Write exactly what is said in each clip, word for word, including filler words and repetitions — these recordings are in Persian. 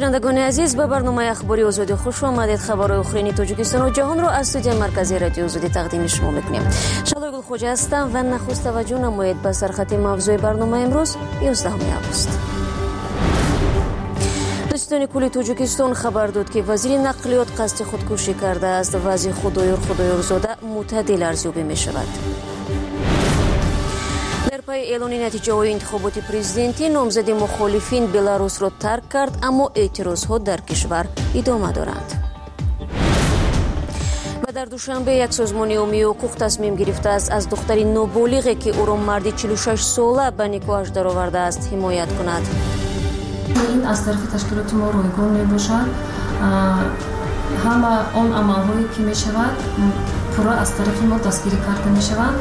شنوندگان عزیز، به برنامه اخباری آزادی خوش آمدید. خبرهای آخرین تاجیکستان و جهان را از استودیو مرکزی رادیو آزادی تقدیم شما میکنیم. شالای گلخوجه هستم و نخست توجه نمایید به سرخط موضوع برنامه امروز یازدهم آگوست. دستان کل تاجیکستان خبر داد که وزیر نقلیات قصد خودکشی کرده است. وزیر خدایور خدایورزاده معتدل ارزیابی می شود. در پای اعلان نتیجه های انتخابات پرزیدنتی، نامزد مخالفین بلاروس را ترک کرد، اما اعتراض ها در کشور ادامه دارند. و در دوشنبه یک سازمان عمومی حقوق تصمیم گرفته است از دختری نابالغی که او را مردی چهل و شش ساله به نکاحش درآورده است حمایت کند. این از طرف تشکیلات ما رایگان می باشد. همه آن عملهایی که می شود پورا از طرف ما دستگیری کرده می شود.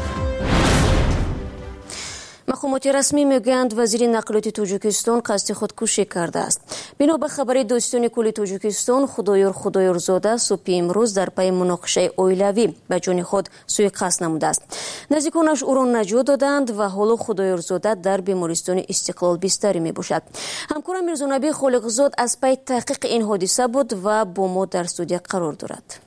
مقامات رسمی میگویند وزیر نقلیات تاجیکستان قصد خودکشی کرده است. بنا به خبر داستان کل تاجیکستان، خدایور خدایورزاده صبح امروز در پی مناقشه اویلوی به جان خود سوءقصد نموده است. نزدیکانش او را نجات دادند و حالا خدایورزاده در بیمارستان استقلال بستری می باشد. همکارم میرزانبی خالقزاد از پی تحقیق این حادثه بود و با ما در استودیو قرار دارد.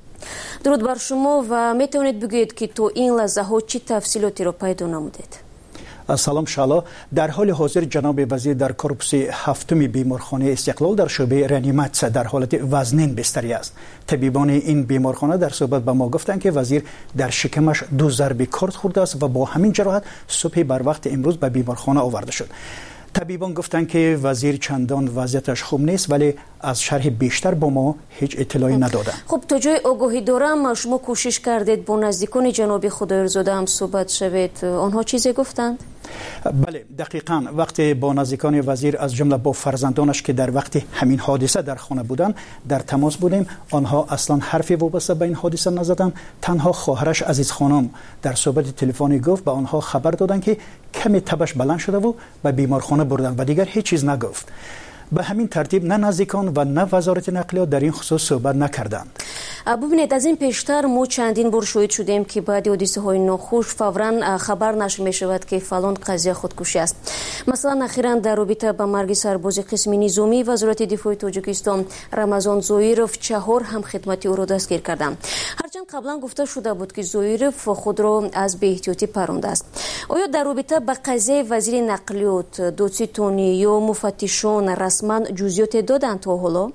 درود بر شما و میتوانید بگویید که تو این لحظه ها چه تفصیلاتی را پیدا نمودید؟ سلام شالا. در حال حاضر جناب وزیر در کورپوس هفتم بیمارخانه استقلال در شعبه رانیمات در حالت وزنین بستری است. طبیبان این بیمارخانه در صحبت با ما گفتند که وزیر در شکمش دو ضربه کارد خورده است و با همین جراحت صبح بر وقت امروز به بیمارخانه آورده شد. طبیبان گفتند که وزیر چندان وضعیتش خوب نیست، ولی از شرح بیشتر با ما هیچ اطلاعی ندادند. خب تا جای آگاهی دارم شما کوشش کردید با نزدیکان جناب خدایورزاده هم صحبت شوید، آنها چیزی گفتند؟ بله دقیقاً. وقتی با نزدیکان وزیر از جمله با فرزندانش که در وقت همین حادثه در خانه بودند در تماس بودیم، آنها اصلا حرفی وابسته به این حادثه نزدند. تنها خواهرش عزیز خانم در صحبت تلفنی گفت به آنها خبر دادند که کمی تبش بلند شده و به بیمارخانه بردن و دیگر هیچ چیز نگفت. به همین ترتیب نه نزدیکان و نه وزارت نقلیات در این خصوص صحبت نکردند. ببینید، از این پیشتر ما چندین بار شاهد شدیم که بعد حادثه های ناخوش فوراً خبر نشر می شود که فلان قضیه خودکشی است. مثلا اخیراً در رابطه با مرگ سرباز قسم نظامی وزارت دفاع تاجیکستان رمضان زویروف چهار هم خدمتی او را دستگیر کردند. هرچند قبلا گفته شده بود که زویروف خود را از بی‌احتیاطی پرانده است. آیا در رابطه با قضیه وزیر نقلیات دادستانی یا مفتشان رسما جزئیات دادند تا حالا؟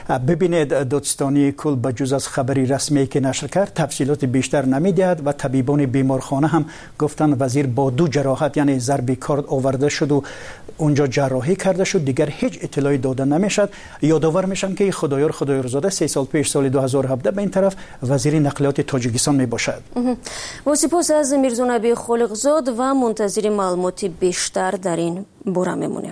ببینید، دادستانی کل به جز از خبری رسمی که نشر کرد تفصیلات بیشتر نمیدهد و طبیبان بیمارخانه هم گفتن وزیر با دو جراحت یعنی ضربه کارد آورده شد و اونجا جراحی کرده شد، دیگر هیچ اطلاعی داده نمیشد. یادآور میشم که خدایور خدایورزاده سه سال پیش سال دو هزار و هفده به این طرف وزیر نقلیات تاجیکستان می باشد. با سپاس از میرزانبی خالقزاد و منتظر معلومات بیشتر در این باره میمونیم.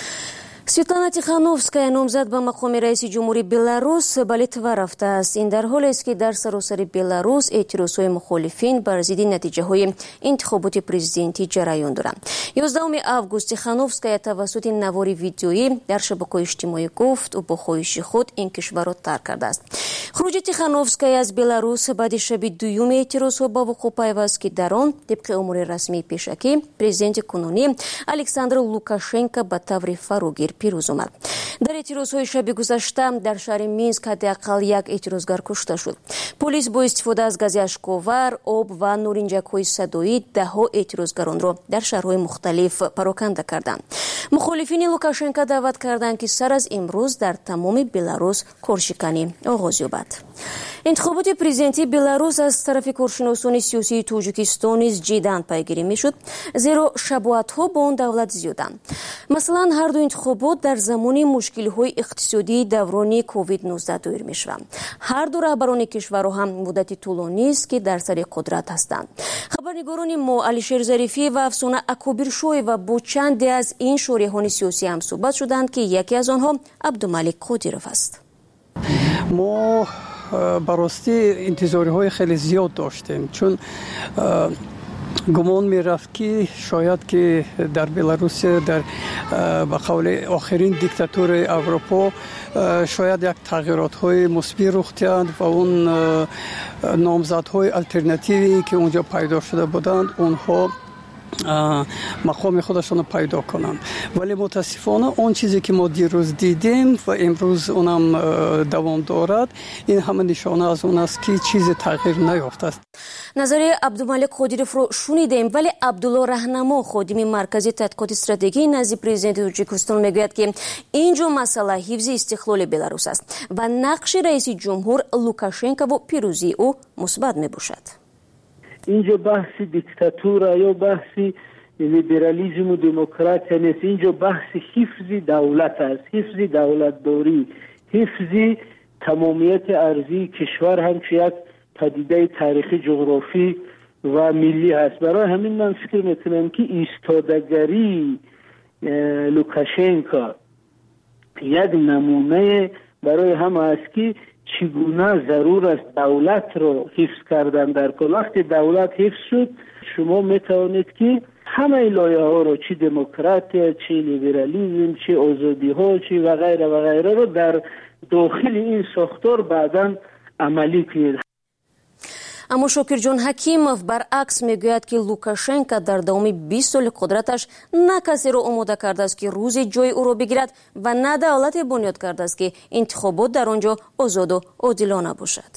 سویتلانا تیخانوفسکایا نامزد به مقام رئیس جمهوری بلاروس به لیتوا رفته است. این در حالی است که در سراسر بلاروس اعتراضهای مخالفین بر ضد نتیجه های انتخابات پرزیدنتی جریان دارند. یازدهم آگوست تیخانوفسکایا توسط نواری ویدیویی در شبکه‌های اجتماعی گفت او با خواهش خود این کشور را ترک کرده است. خروج تیخانوفسکایا از بلاروس بعد شب دوم اعتراضها با وقوع پیوست که در آن طبق امور رسمی پیشکی پرزیدنت کنونی الکساندر لوکاشنکو به طور فراگیر پیروز آمد. در اعتراضهای شب گذشته در شهر مینسک حداقل یک اعتراضگر کشته شد. پلیس با استفاده از گاز اشک‌آور، آب و نارنجک‌های صدایی ده‌ها اعتراضگران را در شهرهای مختلف پراکنده کردند. مخالفین لوکاشنکو دعوت کردند که سر از امروز در تمام بلاروس کارشکنی آغاز یابد. انتخابات پرزیدنتی بلاروس از طرف کارشناسان سیاسی تاجیکستان نیز جدی پیگیری میشد، زیرا شباهت‌ها با آن دولت زیادند. مثلا هر دو انتخابات در زمان مشکل‌های اقتصادی دوران کووید نوزده دایر می‌شوند. هر دو رهبران کشورها هم مدت طولانی است که در سر قدرت هستند. خبرنگاران ما علیشیر ظریفی و افسانه اکابرشوی و با چندی از این شارحان سیاسی هم صحبت شدند که یکی از آنها عبدالملک قادیروف است. ما براستی انتظاری های خیلی زیاد داشتیم، چون گمان می رفت که شاید که در بلاروس در به قول آخرین دیکتاتور اروپا شاید یک تغییرات های مثبت رخ دهند و اون نامزدهای الटरनेटिوی که اونجا پیدا شده بودند اونها مقام خودشون پیدا کنند. ولی متاسفانه اون چیزی که ما دیروز دیدیم و امروز اونم دوام دارد، این همه نشانه از اون است که چیز تغییر نیافته است. نظر عبدالملک خودیروف رو شنیدیم، ولی عبدالله رهنما خادم مرکز تحقیقات استراتژی نزد پرزیدنت تاجیکستان میگوید که اینجا مسئله حفظ استقلال بلاروس است و نقش رئیس جمهور لوکاشنکو و پیروزی او مثبت میباشد. اینجا بحث دیکتاتور یا بحث لیبرالیسم و دموکراسی نیست، اینجا بحث حفظ دولت است، حفظ دولتداری، حفظ تمامیت ارضی کشور همچون یک پدیده تاریخی جغرافی و ملی هست. برای همین من فکر میکنم که ایستادگری لوکاشنکو یک نمونه برای همه است که چگونه ضرور است دولت رو حفظ کردن. در کل وقتی دولت حفظ شد، شما میتوانید که همه لایه ها رو، چی دموکراسی، چی لیبرالیسم، چی آزادی ها، چی و غیره و غیره رو در داخل این ساختار بعداً عملی کنید. اما شاکر جان حکیمов برعکس میگوید که لوکاشنکو در دوام بیست سال قدرتش نه کسی را آماده کرده است که روزی جای او را بگیرد و نه دولتی بنیاد کرده است که انتخابات در آنجا آزاد و عادلانه باشد.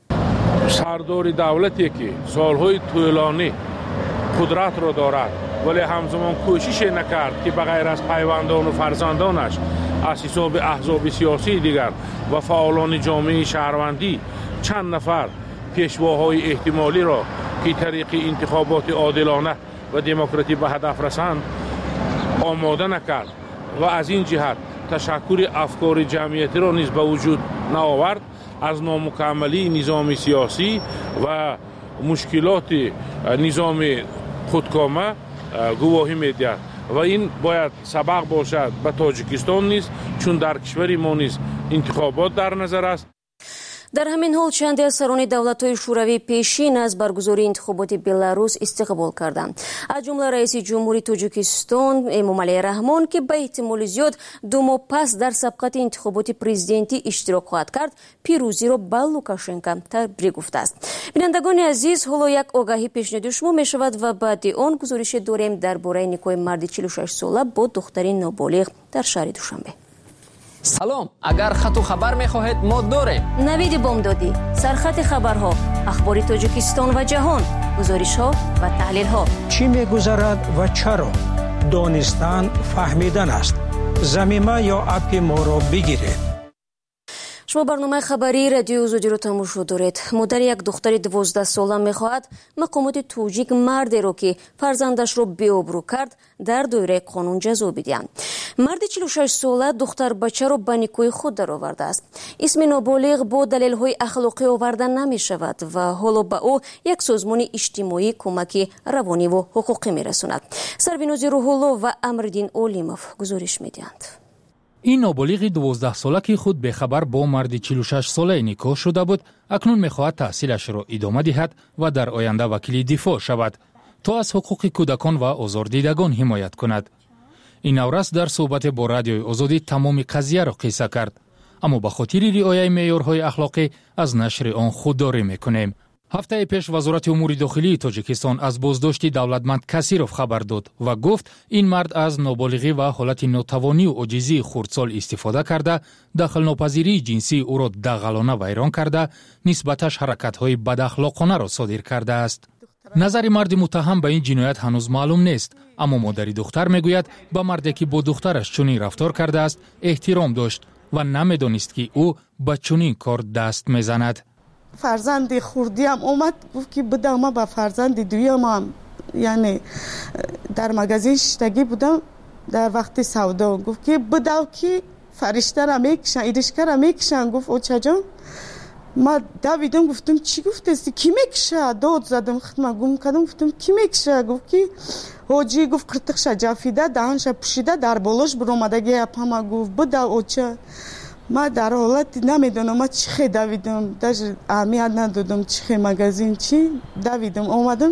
سردار دولتی که سالهای طولانی قدرت را دارد ولی همزمان کوشش نکرد که بغیر از پیوندان و فرزندانش از حساب احزاب سیاسی دیگر و فعالان جامعه شهروندی چند نفر پیشواهای احتمالی را که طریق انتخابات عادلانه و دموکراتیک به هدف رسند آماده نکرد و از این جهت تشکر افکار جمعیتی را نیز به وجود نآورد، از نامکملی نظام سیاسی و مشکلات نظام خودکامه گواهی می‌دهد و این باید سبق باشد به تاجیکستان نیز، چون در کشور ما نیز انتخابات در نظر است. در همین حال چندی از سران دولت‌های شوروی پیشین از برگزاری انتخابات بلاروس استقبال کردند. از جمله رئیس جمهوری تاجیکستان امامعلی رحمان که به احتمال زیاد دو ماه پس در سبقت انتخابات پرزیدنتی اشتراک خواهد کرد، پیروزی را به لوکاشنکو تبریک گفته است. بینندگان عزیز، حالا یک آگاهی پیشنهاد شما می شود و بعد آن گزارش داریم درباره نکاح مرد چهل و شش ساله با دختری نابالغ در شهر دوشنبه. سلام، اگر خط و خبر می‌خواهید ما داریم. نوید بامدادی، سرخط خبرها، اخبار تاجیکستان و جهان، گزارش‌ها و تحلیل‌ها. چی می‌گذرد و چرا؟ دانستن فهمیدن است. زمینه یا اپ ما را بگیرید. شما برنامه خبری رادیو آزادی رو تماشا دارید. مادر یک دختر دوازده ساله می‌خواهد مقامات توجیک مردی رو که فرزندش رو بی‌آبرو کرد در دایره قانون جزا بدهند. مرد چهل و شش ساله دختر بچه رو به نیکوی خود درآورده است. اسم نابالغ با دلایل اخلاقی آورده نمی‌شود و حالا به او یک سازمان اجتماعی کمک روانی و حقوقی می‌رساند. سربیناز روح‌الله و امردین اولیموف گزارش می‌دهند. این نابالغ دوازده ساله که خود به خبر با مرد چهل و شش ساله نکاح شده بود، اکنون می‌خواهد تحصیلش را ادامه دهد و در آینده وکیل دفاع شود تا از حقوق کودکان و آزاردیدگان حمایت کند. این نورس در صحبت با رادیوی آزادی تمام قضیه را قصه کرد، اما به خاطر رعایت معیارهای اخلاقی از نشر آن خودداری می‌کنیم. هفته پیش وزارت امور داخلی تاجیکستان از بازداشت دولتمند کاسیروف خبر داد و گفت این مرد از نابالغی و حالت ناتوانی و عاجزی خردسال استفاده کرده، دخل ناپذیری جنسی او را دغلانه ویران کرده، نسبتش حرکت‌های بد اخلاقانه را صادر کرده است. نظر مرد متهم به این جنایت هنوز معلوم نیست، اما مادر دختر میگوید با مردی که با دخترش چنین رفتار کرده است احترام داشت و نمیدانست که او به چنین کار دست میزند. فرزند خوردی هم اومد گفت که بدم ما با فرزند دویم هم یعنی در مغازه شتگی بودم در وقت سودا گفت که بداو که فرشته را میکشن ایدشکه را میکشن. گفت او چجا؟ ما دویدم گفتم چی گفته استی؟ کی میکشه؟ داد زدم خدمه گم کردم گفتم کی میکشه؟ گفت که حاجی گفت قرتقش جافیده دهنش پوشیده در بالاش برآمدگی اپما گفت بداو او چه؟ ما در حالت نمیدونم ما چی خی دویدم در اهمیت ندادم چی خی مگزین چی دویدم اومدم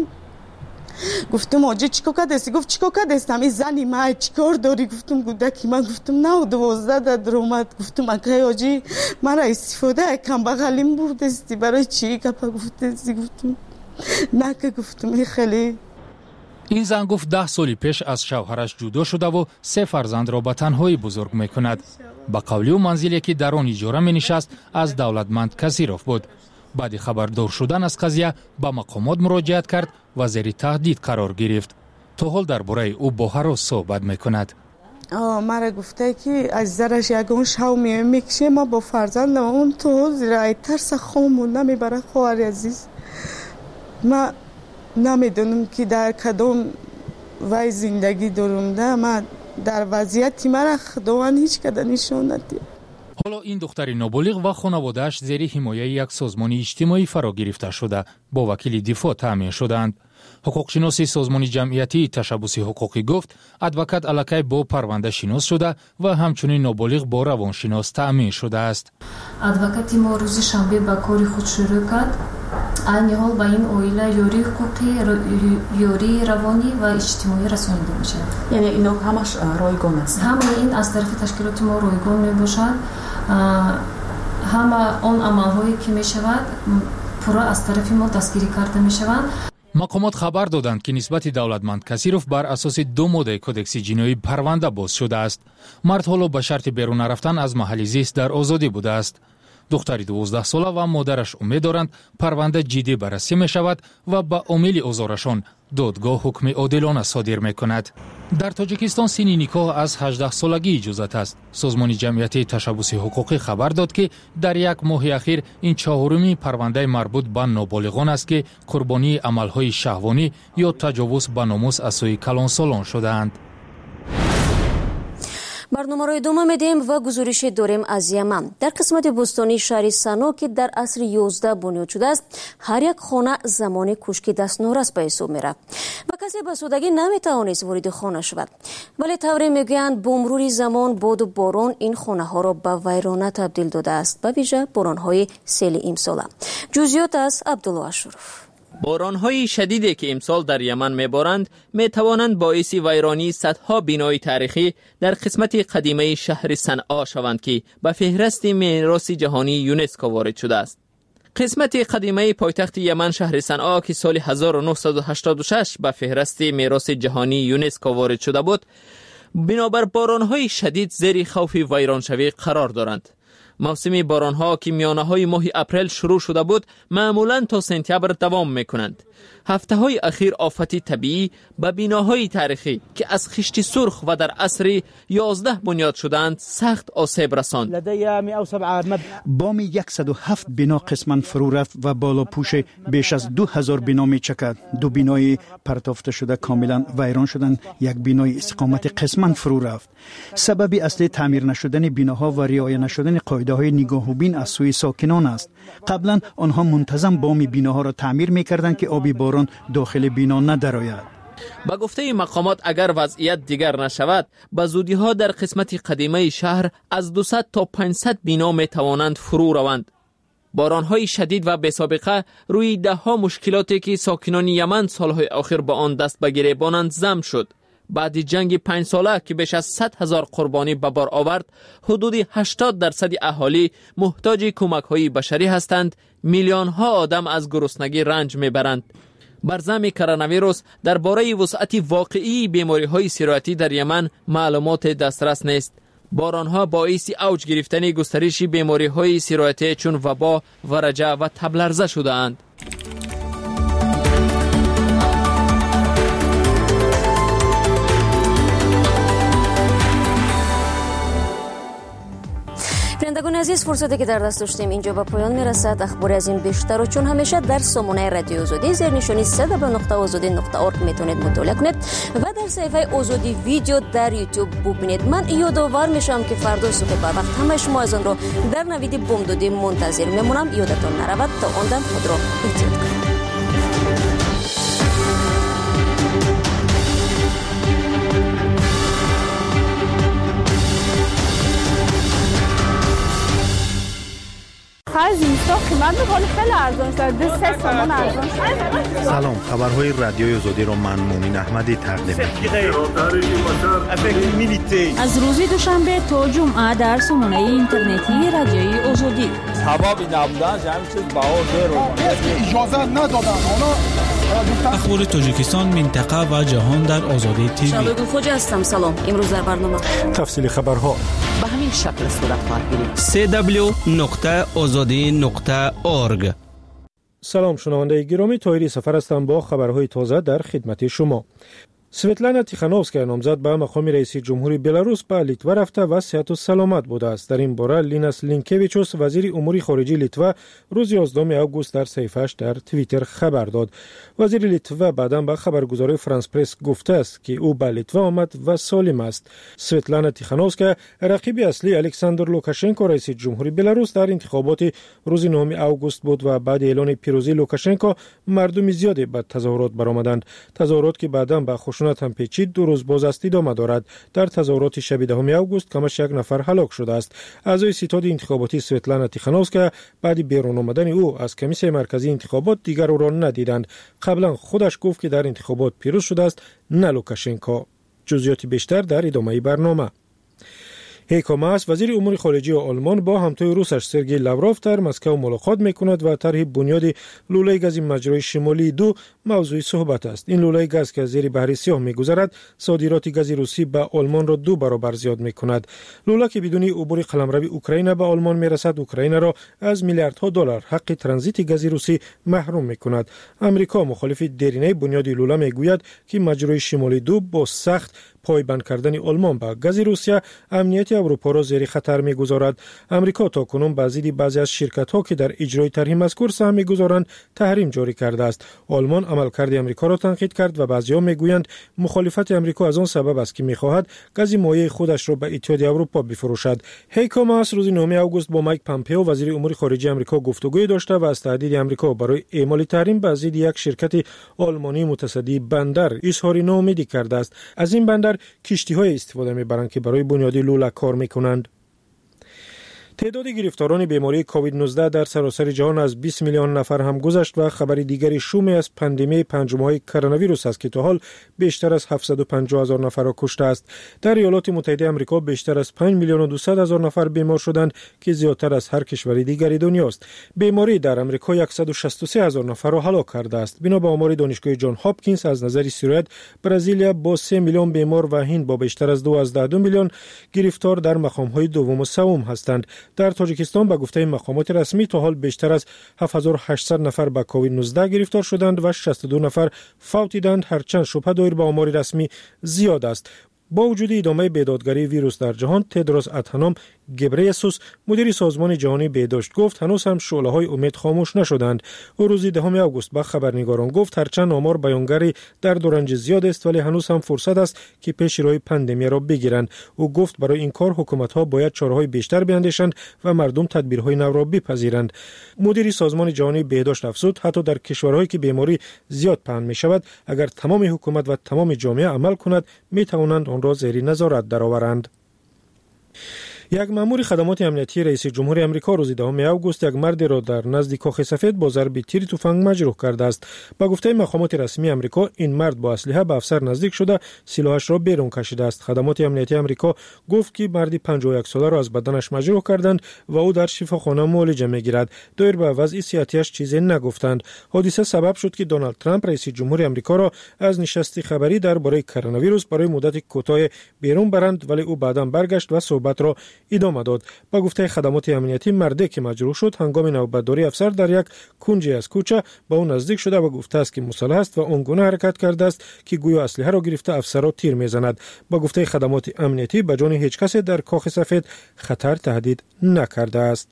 گفتم آجی چیکو کدستی؟ گفت چیکو کدستم این زنی ما چیکار داری؟ گفتم گودکی من گفتم نه دوازده در اومد گفتم اکای آجی من را استفاده کم بغلیم بردستی برای چی کپا گفته استی؟ گفتم نه که گفتم این خیلی این زن گفت ده سال پیش از شوهرش جدا شده و سه فرزند را به تنهایی بزرگ میکند. با قولی و منزلی که در آن اجاره می نشست از دولتمند کسیروف بود. بعد خبردار شدن از قضیه به مقامات مراجعت کرد و زیر تهدید قرار گرفت. تا حال درباره او با هر صحبت میکند. مرا گفته که از زرش یگان شو می میکشه، ما با فرزندم اون تو زیر ترس خامون نمیبره. خواهر عزیز، ما نمیدونم که در کدام وای زندگی دارم. ده ما در وضعیتی مرا خداوند هیچ کده نشون ندید. حالا این دختر نابالغ و خانواده‌اش زیر حمایه یک سازمان اجتماعی فرا گرفته شده با وکیل دفاع تامین شدند. حقوقشناسی سازمان جمعیتی تشبث حقوقی گفت ادوکات الکی با پرونده شناس شده و همچنین نابالغ با روانشناس تامین شده است. ادوکات ما روز شنبه با کار خود شروع کرد. عین حال با این اویله یوری حقوقی، یوری روانی و اجتماعی رسانیده میشه. یعنی اینا همش رایگان است. همه این از طرف تشکیلات ما رایگان میباشد. همه آن عملهایی که میشود پورا از طرف ما دستگیری کرده میشوند. مقامات خبر دادند که نسبت دولتمند کسیروف بر اساس دو ماده کدکس جنایی پرونده باز شده است. مرد حالا به شرط بیرون رفتن از محل زیست در آزادی بوده است. دختری دوازده ساله و مادرش امید دارند پرونده جدی بررسی می شود و به امید آزارشان دادگاه حکم عادلانه صادر می کند. در تاجیکستان سن نکاح از هجده سالگی اجازت است. سازمان جمعیتی تشبث حقوقی خبر داد که در یک ماه اخیر این چهارمین پرونده مربوط به نابالغان است که قربانی عملهای شهوانی یا تجاوز به ناموس از سوی کلانسالان شده‌اند. برنامه را ادامه میدیم و گزارش داریم از یمن. در قسمت بستانی شهر سنا که در عصر یازده بنیاد شده است، هر یک خانه زمان کوشک دست نورس به حساب میرفت و کسی به سادگی نمیتوانست وارد خانه شود. ولی طوری میگویند با مرور زمان باد و باران این خانه ها را به ویرانه تبدیل داده است، به ویژه باران های سیل امسال. جزئیات از عبدالله اشرف. باران‌های شدیدی که امسال در یمن می‌بارند می‌توانند باعث ویرانی صدها بنای تاریخی در قسمت قدیمی شهر صنعا شوند که به فهرست میراث جهانی یونسکو وارد شده است. قسمت قدیمی پایتخت یمن شهر صنعا که سال هزار و نهصد و هشتاد و شش به فهرست میراث جهانی یونسکو وارد شده بود، بنابر باران‌های شدید زیر خوف ویرانشوی قرار دارند. موسم باران‌ها که میانه‌های ماه اپریل شروع شده بود معمولاً تا سپتامبر دوام می‌کنند. هفته‌های اخیر آفت طبیعی به بناهای تاریخی که از خشت سرخ و در عصر یازده بنیاد شدند سخت آسیب رساند. بام صد و هفت بنا قسماً فرو رفت و بالا پوش بیش از دو هزار بنا می‌چکد. دو بنای پرتافته شده کاملاً ویران شدند. یک بنای استقامت قسماً فرو رفت. سبب اصلی تعمیر نشدن بناها و رعایت نشدن قاعده‌های نگاه و بین از سوی ساکنان است. قبلا آنها منتظم بام بناها را تعمیر می‌کردند که آبی باران داخل بنا ندرآید. با گفته مقامات اگر وضعیت دیگر نشود، به زودی‌ها در قسمت قدیمی شهر از دویست تا پانصد بنا می‌توانند فرو روند. باران‌های شدید و بی‌سابقه روی ده‌ها مشکلاتی که ساکنان یمن سال‌های آخر با آن دست به گریبانند ضم شد. بعد جنگ پنج ساله که بیش از صد هزار قربانی به بار آورد، حدود هشتاد درصد اهالی محتاج کمک‌های بشری هستند. میلیون‌ها آدم از گرسنگی رنج می‌برند. بر ضمن کرونا ویروس درباره وسعت واقعی بیماری‌های سرایتی در یمن معلومات دسترس نیست. باران‌ها باعث اوج گرفتن گسترش بیماری‌های سرایتی چون وبا، ورجه و تب لرزه شده‌اند. شنوندگان عزیز، فرصتی که در دست داشتیم اینجا به پایان میرسد. اخباری از این بیشتر و چون همیشه در سامانه رادیو آزادی زیر نشانی سه نقطه آزادی نقطه اورگ میتونید مطالعه کنید و در صفحه آزادی ویدیو در یوتیوب ببینید. من یادآور میشم که فردا صبح به وقت همه شما از آن را در نوید بامدادی منتظر میمونم. یادتان نرود تا آن دم خود را احتیاط کنید. خرج اینستا قیمت میکنه خیلی ارزان شد. دو سه تومن ارزان شد. سلام، خبرهای رادیوی آزادی را من مومن احمدی تقدیم می‌کنم. از روز دوشنبه تا جمعه در سامانه اینترنتی رادیوی آزادی. سبب نبودن همین چیز باور رو اجازه ندادن. اونا اخبار تاجیکستان، منطقه و جهان در آزادی تیوی. شبه گلخوج هستم. سلام. امروز در برنامه تفصیل خبرها به همین شکل صورت خواهد گرفت. سی دبلیو نقطه آزادی نقطه اورگ. سلام شنونده گرامی، طاهری سفر هستم با خبرهای تازه در خدمت شما. سویتلانا تیخانوفسکایا نامزد به مقام رئیس جمهوری بلاروس به لیتوا رفته و صحت و سلامت بوده است. در این باره لیناس لینکویچوس وزیر امور خارجه لیتوا روز یازدهم آگوست در صفحه‌اش در توییتر خبر داد. وزیر لیتوا بعداً به خبرگزاری فرانس پرس گفته است که او به لیتوا آمد و سالم است. سویتلانا تیخانوفسکایا رقیب اصلی الکساندر لوکاشنکو رئیس جمهوری بلاروس در انتخابات روز نهم آگوست بود و بعد اعلان پیروزی لوکاشنکو مردم زیادی به تظاهرات برآمدند. تظاهرات که بعداً به هم پیچید دو روز باز است ادامه دارد. در تظاهرات شب دهم آگوست کمش یک نفر هلاک شده است. اعضای ستاد انتخاباتی سویتلانا تیخانوفسکایا بعد بیرون آمدن او از کمیسیون مرکزی انتخابات دیگر او را ندیدند. قبلا خودش گفت که در انتخابات پیروز شده است، نه لوکاشنکو. جزئیات بیشتر در ادامه برنامه. هیکو ماس وزیر امور خارجه آلمان با همتای روسش سرگئی لاوروف در مسکو ملاقات میکند و طرح بنیاد لوله گاز مجرای شمالی دو موضوع صحبت است. این لوله گاز که از زیر بحر سیاه میگذرد صادرات گاز روسی به آلمان را دو برابر زیاد میکند. لوله که بدون عبور قلمرو اوکراین به آلمان میرسد، اوکراین را از میلیاردها دلار حق ترانزیت گاز روسی محروم میکند. امریکا مخالف دیرینه بنیاد لوله میگوید که مجرای شمالی دو با سخت پایبند کردن آلمان به گاز روسیه امنیت اروپا را زیر خطر میگذارد. امریکا تاکنون به ضد بعضی از شرکت‌ها که در اجرای طرح مذکور سهم میگذارند تحریم جاری کرده است. آلمان عملکرد امریکا را تنقید کرد و بعضی‌ها میگویند مخالفت امریکا از آن سبب است که میخواهد گاز مایع خودش را به اتحادیه اروپا بفروشد. هیکو ماس روز نهم آگوست با مایک پامپئو وزیر امور خارجه امریکا گفتگوی داشته و از تهدید امریکا برای اعمال تحریم به ضد یک شرکت آلمانی متصدی بندر اظهار ناامیدی کرده است. از این بندر کشتی‌های استفاده می‌برند که برای بنیاد لوله کار می‌کنند. تعداد گرفتاران بیماری کووید نوزده در سراسر جهان از بیست میلیون نفر هم گذشت و خبر دیگری شومی از پاندمی پنج ماهه کرونا ویروس است که تا حال بیشتر از هفتصد و پنجاه هزار نفر را کشته است. در ایالات متحده آمریکا بیشتر از پنج میلیون و دویست هزار نفر بیمار شدند که زیادتر از هر کشور دیگری دنیاست. بیماری در آمریکا صد و شصت و سه هزار نفر را هلاک کرده است. بنا به آمار دانشگاه جان هاپکینز از نظر سرایت برزیلیا با سه میلیون بیمار و هند با بیشتر از دوازده میلیون گرفتار در مقام‌های دوم و سوم هستند. در تاجیکستان به گفته مقامات رسمی تا حال بیشتر از هفت هزار و هشتصد نفر به کووید نوزده گرفتار شدند و شصت و دو نفر فوت دیدند، هرچند شبهه دایر به آمار رسمی زیاد است. با وجود ادامه بیدادگری ویروس در جهان، تدروس ادهانوم گبریسوس مدیر سازمان جهانی بهداشت گفت هنوز هم شعله‌های امید خاموش نشدند. او روز دهم آگوست به خبرنگاران گفت هرچند آمار بیانگری در دورنج زیاد است ولی هنوز هم فرصت است که پیش روی پاندمی را بگیرند. او گفت برای این کار حکومت‌ها باید چاره‌های بیشتر بیاندیشند و مردم تدبیرهای نو را بپذیرند. مدیر سازمان جهانی بهداشت افزود حتی در کشورهایی که بیماری زیاد پهن می‌شود اگر تمام حکومت و تمام جامعه عمل کند می‌توانند آن را زیر نظارت درآورند. یک مأمور خدمات امنیتی رئیس جمهور آمریکا روز دهم آگوست یک مرد را در نزد کاخ سفید با ضرب تیر تفنگ مجروح کرده است. با گفته مقامات رسمی آمریکا این مرد با اسلحه به افسر نزدیک شده سلاحش را بیرون کشیده است. خدمات امنیتی آمریکا گفت که مرد پنجاه و یک ساله را از بدنش مجروح کردند و او در شفاخانه معالجه می‌گیرد. دایر به وضع صحتیش چیزی نگفتند. حادثه سبب شد که دونالد ترامپ رئیس جمهور آمریکا را از نشست خبری درباره کرونا ویروس برای مدت کوتاه بیرون برند ولی او بعداً برگشت و صحبت را ادامه داد. با گفته خدمات امنیتی مردی که مجروح شد هنگام نوبتداری افسر در یک کنجی از کوچه با او نزدیک شده و گفته است که مسلح است و آنگونه حرکت کرده است که گویا اسلحه را گرفته افسر را تیر میزند. با گفته خدمات امنیتی به جان هیچ کسی در کاخ سفید خطر تهدید نکرده است.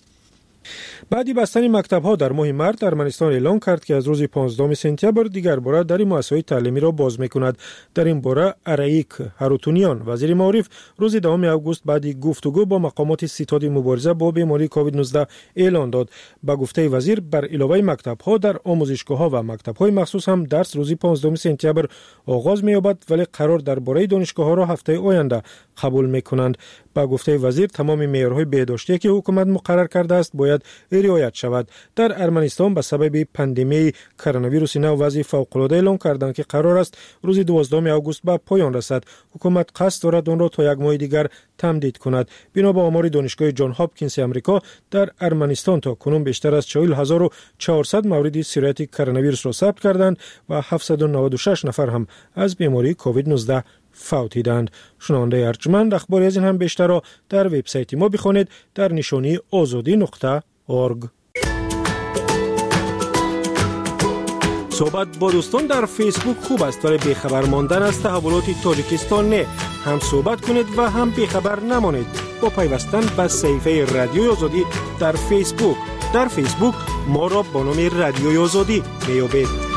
بعدی بستن مکتب‌ها در ماه مارس ارمنستان اعلام کرد که از روز پانزدهم سپتامبر دیگر باره در مؤسسات تعلیمی را باز می‌کند. در این باره ارایک هاروتونیان وزیر معارف روز دهم آگوست بعد گفتگو با مقامات ستاد مبارزه با بیماری کووید نوزده اعلان داد. با گفته وزیر بر علاوه مکتب‌ها در آموزشگاه‌ها و مکتب‌های مخصوص هم درس روز پانزدهم سپتامبر آغاز می‌یابد ولی قرار درباره دانشگاه‌ها را هفته آینده قبول می‌کنند. با گفته وزیر تمام معیارهای بهداشتی که حکومت مقرر کرده است باید رعایت شود. در ارمنستان به سبب پاندمی کرونا ویروس نو وضع فوق العاده اعلام کردند که قرار است روز دوازدهم آگوست به پایان رسد. حکومت قصد دارد آن را تا یک ماه دیگر تمدید کند. بنا به آمار دانشگاه جان هاپکینز آمریکا در ارمنستان تا کنون بیشتر از چهل هزار و چهارصد مورد سیرایت کرونا ویروس را ثبت کردند و هفتصد و نود و شش نفر هم از بیماری کووید نوزده فوتیدند. شنونده ارجمند اخباری از این هم بیشتر را در وبسایت ما بخوانید در نشانی آزادی نقطه اورگ. صحبت با دوستان در فیسبوک خوب است ولی بیخبر ماندن از تحولات تاجیکستان نه. هم صحبت کنید و هم بیخبر نمانید با پیوستن به صفحه رادیوی آزادی در فیسبوک. در فیسبوک ما را با نام رادیوی آزادی میابید.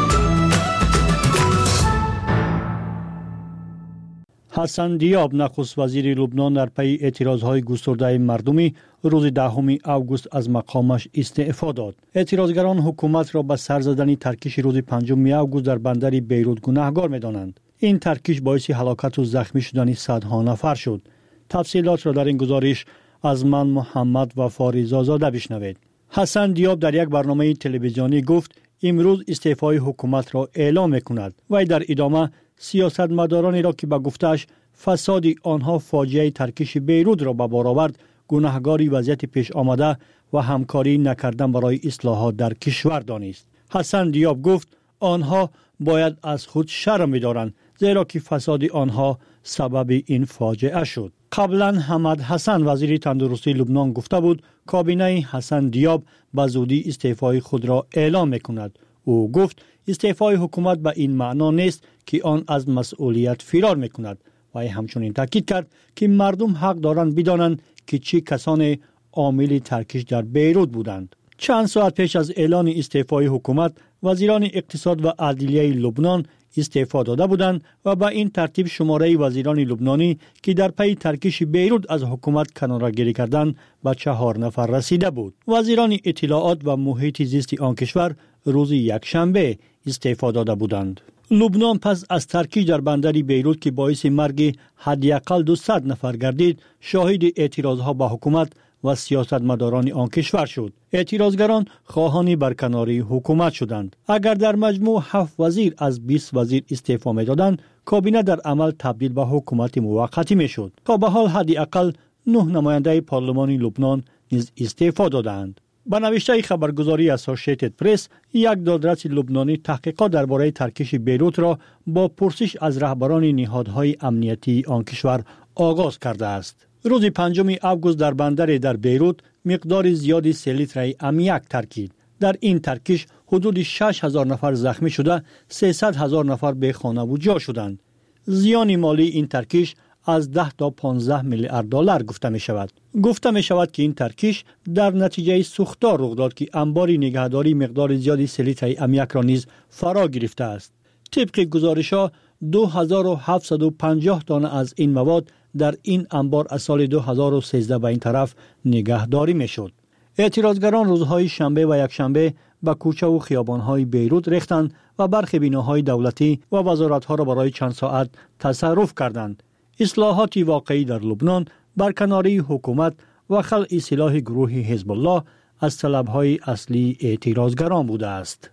حسن دیاب نخست وزیر لبنان در پی اعتراضهای گسترده مردمی روز دهم آگوست از مقامش استعفا داد. اعتراضگران حکومت را به سر زدن ترکیش روز پنجم آگوست در بندر بیروت گناهکار می‌دانند. این ترکیش باعث هلاکت و زخمی شدن صدها نفر شد. تفصیلات را در این گزارش از من محمد وفاری زاده بشنوید. حسن دیاب در یک برنامه تلویزیونی گفت امروز استعفای حکومت را اعلام می‌کند و در ادامه سیاستمدارانی را که به گفته‌اش فساد آنها فاجعه ترکیش بیروت را به بار آورد گناهکاری وضعیت پیش آمده و همکاری نکردن برای اصلاحات در کشور دانست. حسن دیاب گفت آنها باید از خود شرم بدارند زیرا که فساد آنها سبب این فاجعه شد. قبلا حمد حسن وزیر تندرستی لبنان گفته بود کابینه حسن دیاب به زودی استعفای خود را اعلام می‌کند. او گفت استعفای حکومت به این معنا نیست که آن از مسئولیت فرار می‌کند و همچنین تاکید کرد که مردم حق دارند بدانند که چه کسان عامل ترکیش در بیروت بودند. چند ساعت پیش از اعلان استعفای حکومت وزیران اقتصاد و عدلیه لبنان استعفا داده بودند و با این ترتیب شماره وزیران لبنانی که در پی ترکیش بیروت از حکومت کناره‌گیری کردند به چهار نفر رسیده بود. وزیران اطلاعات و محیط زیست آن کشور روز یکشنبه استعفا داده بودند. لبنان پس از ترکیش در بندر بیروت که باعث مرگ حداقل دویست نفر گردید شاهد اعتراضها به حکومت و سیاستمداران آن کشور شد. اعتراضگران خواهان برکناری حکومت شدند. اگر در مجموع هفت وزیر از بیست وزیر استعفا می‌دادند، کابینه در عمل تبدیل به حکومت موقتی می‌شد. تا به حال حداقل نه نماینده پارلمان لبنان نیز استعفا دادند. با نوشته خبرگزاری اسوسییتد پرس، یک دادرس لبنانی تحقیقات درباره ترکیش بیروت را با پرسش از رهبران نهادهای امنیتی آن کشور آغاز کرده است. روز پنجم آگوست در بندر در بیروت مقدار زیادی سه لیتر امیاک ترکید. در این ترکیش حدود شش هزار نفر زخمی شده، سیصد هزار نفر به خانه و جا شدند. زیان مالی این ترکیش از ده تا پانزده میلیارد دلار گفته می شود. گفته می شود که این ترکیش در نتیجه سوختار رخ داد که انبار نگهداری مقدار زیادی سه لیتر امیاک را نیز فرا گرفته است. طبق گزارش‌ها دو هزار و هفتصد و پنجاه دانه از این مواد در این انبار از سال دو هزار و سیزده به این طرف نگهداری می شد. اعتراضگران روزهای شنبه و یکشنبه به کوچه و خیابان‌های بیروت ریختند و برخی بناهای دولتی و وزارت‌ها را برای چند ساعت تصرف کردند. اصلاحات واقعی در لبنان، برکناری حکومت و خلع سلاح گروه حزب الله از طلب‌های اصلی اعتراضگران بوده است.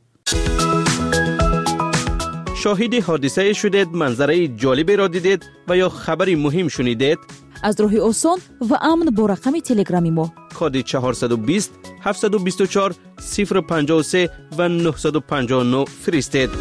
شاهد حادثه شدید، منظره جالبی را دیدید و یا خبری مهم شنیدید؟ از راه آسان و امن با رقم تلگرامی ما کد چهارصد و بیست هفتصد و بیست و چهار صفر پنجاه و سه و نهصد و پنجاه و نه فرستید.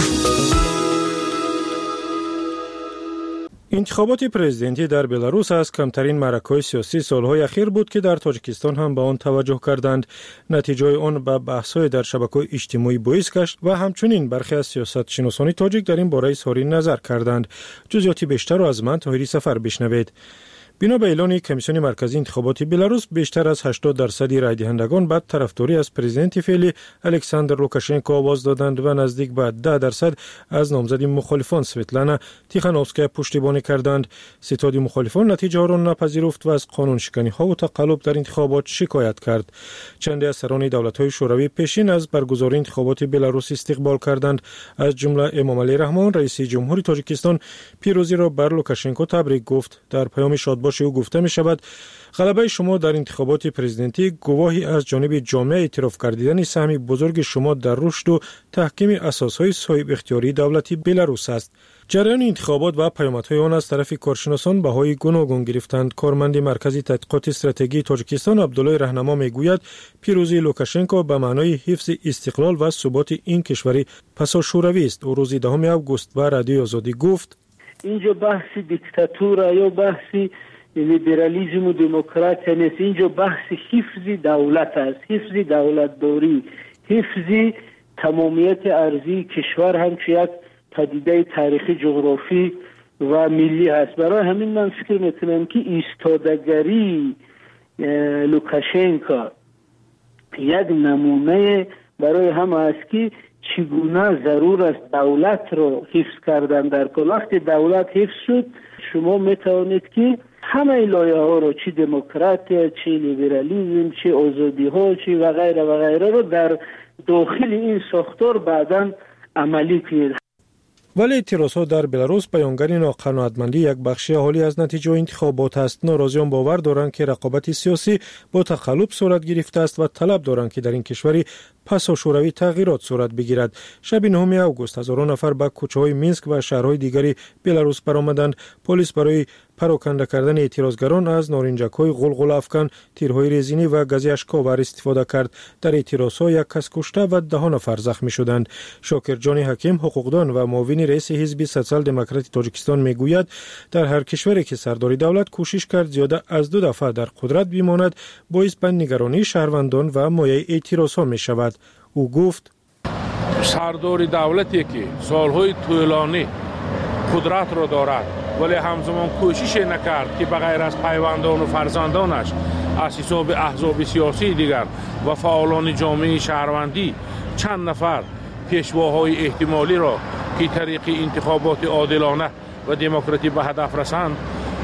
انتخابات پرزیدنتی در بلاروس از کمترین معرکه‌های سیاسی سالهای اخیر بود که در تاجیکستان هم به آن توجه کردند. نتیجه آن به بحث‌های در شبکه‌های اجتماعی باعث گشت و همچنین برخی از سیاستشناسان تاجیک در این باره اظهار نظر کردند. جزئیات بیشتر را از من طاهری سفر بشنوید. بنا به اعلان کمیسیون مرکزی انتخابات بلاروس بیشتر از هشتاد درصد رای دهندگان به طرفداری از پرزیدنت فعلی الکساندر لوکاشنکو آواز دادند و نزدیک به ده درصد از نامزد مخالفان سویتلانا تیخانوفسکا پشتیبانی کردند. ستاد مخالفان نتیجه ها را نپذیرفت و از قانون شکنی ها و تقلب در انتخابات شکایت کرد. چند از سران دولت های شوروی پیشین از برگزاری انتخابات بلاروس استقبال کردند. از جمله امام علی رحمان رئیس جمهوری تاجیکستان پیروزی را بر لوکاشنکو تبریک گفت. در پیام شاد یادداشت او گفته می شود غلبه شما در انتخابات پرزیدنتی گواهی از جانب جامعه اعتراف کردن سهمی بزرگ شما در رشد و تحکیم اساسهای صاحب اختیاری دولتی بلاروس است. جریان انتخابات و پیامدهای آن از طرف کارشناسان بهای گوناگون گرفتند. کارمند مرکز تحقیقات استراتژی تاجیکستان عبدالله رهنما میگوید پیروزی لوکاشنکو به معنای حفظ استقلال و ثبات این کشوری پسا شوروی است. او روز دهم آگوست به رادیو آزادی گفت اینجا بحث دیکتاتور یا بحث لیبرالیسم و دموکراسی نیست، اینجا بحث حفظ دولت است، حفظ دولتداری، حفظ تمامیت ارضی کشور همچه یک پدیده تاریخی جغرافی و ملی هست. برای همین من فکر میکنم که ایستادگری لوکاشنکو یک نمونه برای همه است که چگونه ضرور است دولت رو حفظ کردن. در کل وقتی دولت حفظ شد شما میتوانید که همه لایه ها رو چه دموکراسی، چه لیبرالیسم، چه آزادی ها، چه و غیره و غیره رو در داخل این ساختار بعداً عملی کنید. ولی اعتراضات در بلاروس بیانگر ناقناعتمندی یک بخش اهالی از نتیجه انتخابات است. ناراضیان باور دارند که رقابت سیاسی با تقلب صورت گرفته است و طلب دارند که در این کشوری پسا شوروی تغییرات صورت بگیرد. شب نهم آگوست هزاران نفر به کوچه‌های مینسک و شهرهای دیگری بلاروس برآمدند. پلیس برای پراکنده کردن اعتراضگران از نارنجک‌های غلغله افکن، تیرهای رزینی و گاز اشک‌آور استفاده کرد. در اعتراضها یک کس کشته و ده نفر زخمی شدند. شاکر جان حکیم حقوقدان و معاون رئیس حزب سوسیال دموکرات تاجیکستان میگوید در هر کشوری که سرداری دولت کوشش کرد زیاده از دو دفعه در قدرت بماند باعث به نگرانی شهروندان و مایه اعتراضها می شود. او گفت سرداری دولتی که سالهای طولانی قدرت را دارد ولی همزمان کوشش نکرد که بغیر از پیوندان و فرزندانش از حساب احزاب سیاسی دیگر و فعالان جامعه شهروندی چند نفر پیشواهای احتمالی را که طریق انتخابات عادلانه و دموکراتی به هدف رسند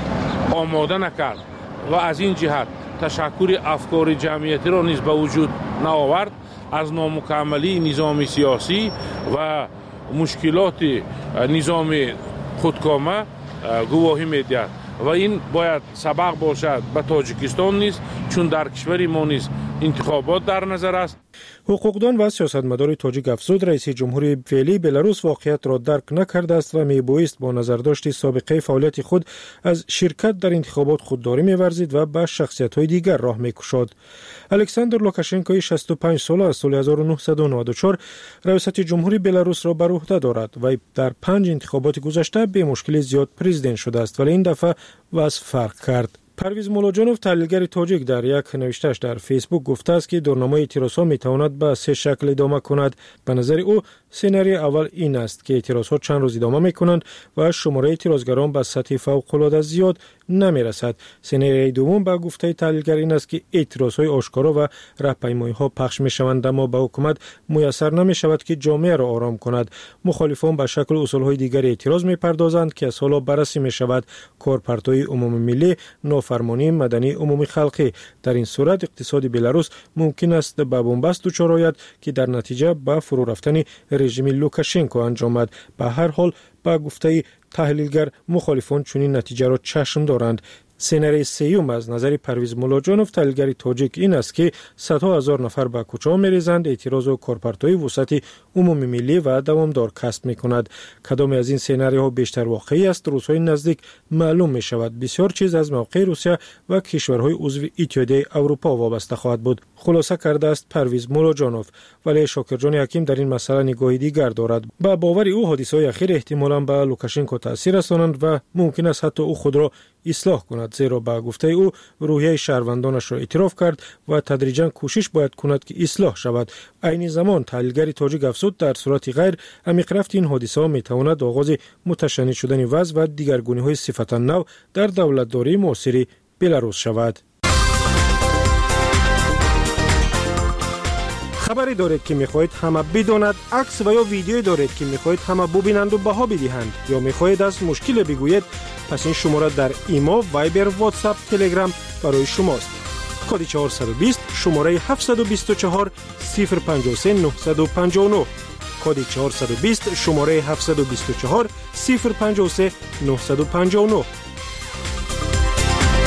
آماده نکرد و از این جهت تشکر افکار جمعیتی را نیز به وجود نآورد، از نامکملی نظام سیاسی و مشکلات نظام خودکامه گواهی می‌دهد و این باید سبق باشد به تاجیکستان نیز، چون در کشور ما نیز انتخابات در نظر است. حقوقدان و سیاستمدار تاجیک افزود رئیس جمهوری فعلی بلاروس واقعیت را درک نکرده است و میبایست با نظرداشت سابقه فعالیت خود از شرکت در انتخابات خودداری می‌ورزید و به شخصیت‌های دیگر راه می‌گشاد. الکساندر لوکاشنکو شصت و پنج ساله از سال هزار و نهصد و نود و چهار ریاست جمهوری بلاروس را بر عهده دارد و در پنج انتخابات گذشته به مشکل زیاد پرزیدنت شده است، ولی این دفعه وضع فرق کرد. پرویز مولوجانوف تحلیلگر تاجیک در یک نوشته‌اش در فیسبوک گفته است که دورنامه اعتراضها میتواند به سه شکل ادامه کند. به نظر او سناریوی اول این است که اعتراضها چند روز ادامه میکنند و شماره اعتراضگران به سطح فوق‌العاده زیاد نمیرسد. سناریوی دوم به گفته تحلیلگر این است که اعتراضهای آشکارا و راهپیمایی‌ها پخش میشوند اما به حکومت میسر نمیشود که جامعه را آرام کند. مخالفان به شکل اصولهای دیگر اعتراض میپردازند که از حالا بررسی میشود. کارپارتوی عمومی ملی، فرمانی مدنی عمومی خلقی. در این صورت اقتصاد بلاروس ممکن است به بنبست دچار آید که در نتیجه به فرو رفتن رژیم لوکاشنکو انجامد. به هر حال به گفته تحلیلگر مخالفان چنین نتیجه را چشم دارند. سناریوی سوم از نظر پرویز مولوجانوف تحلیلگر تاجیک این است که صدها هزار نفر به کوچه‌ها می‌ریزند، اعتراض و کارپارتوی وسعت عمومی ملی و دوامدار کسب می‌کند. کدام از این سناریوها بیشتر واقعی است روزهای نزدیک معلوم می‌شود. بسیار چیز از موقع روسیه و کشورهای عضو اتحادیه اروپا وابسته خواهد بود، خلاصه کرده است پرویز مولوجانوف. ولی شاکرجان حکیم در این مسئله نگاهی دیگر دارد. با باور او حادثه‌های اخیر احتمالاً به لوکاشنکو تاثیر رسانند و ممکن است حتی او خود را اصلاح کند، زیرا به گفته او روحیه شهروندانش را اعتراف کرد و تدریجاً کوشش باید کند که اصلاح شود. عین زمان تحلیلگر تاجیک افزود در صورت غیر عمیق رفت این حادثه ها میتواند آغاز متشنج شدن وضع و دیگرگونی‌های صفتا نو در دولتداری معاصر بلاروس شود. خبری دارید که میخواهید همه بداند، عکس و یا ویدیویی دارید که میخواهید همه ببینند و بها بدهند، یا میخواهید از مشکل بگویید، پس این شماره در ایما، وایبر، واتساپ، تلگرام برای شماست. کد چهارصد و بیست شماره هفتصد و بیست و چهار صفر پنجاه و سه نهصد و پنجاه و نه. کد چهارصد و بیست شماره هفتصد و بیست و چهار صفر پنجاه و سه نهصد و پنجاه و نه.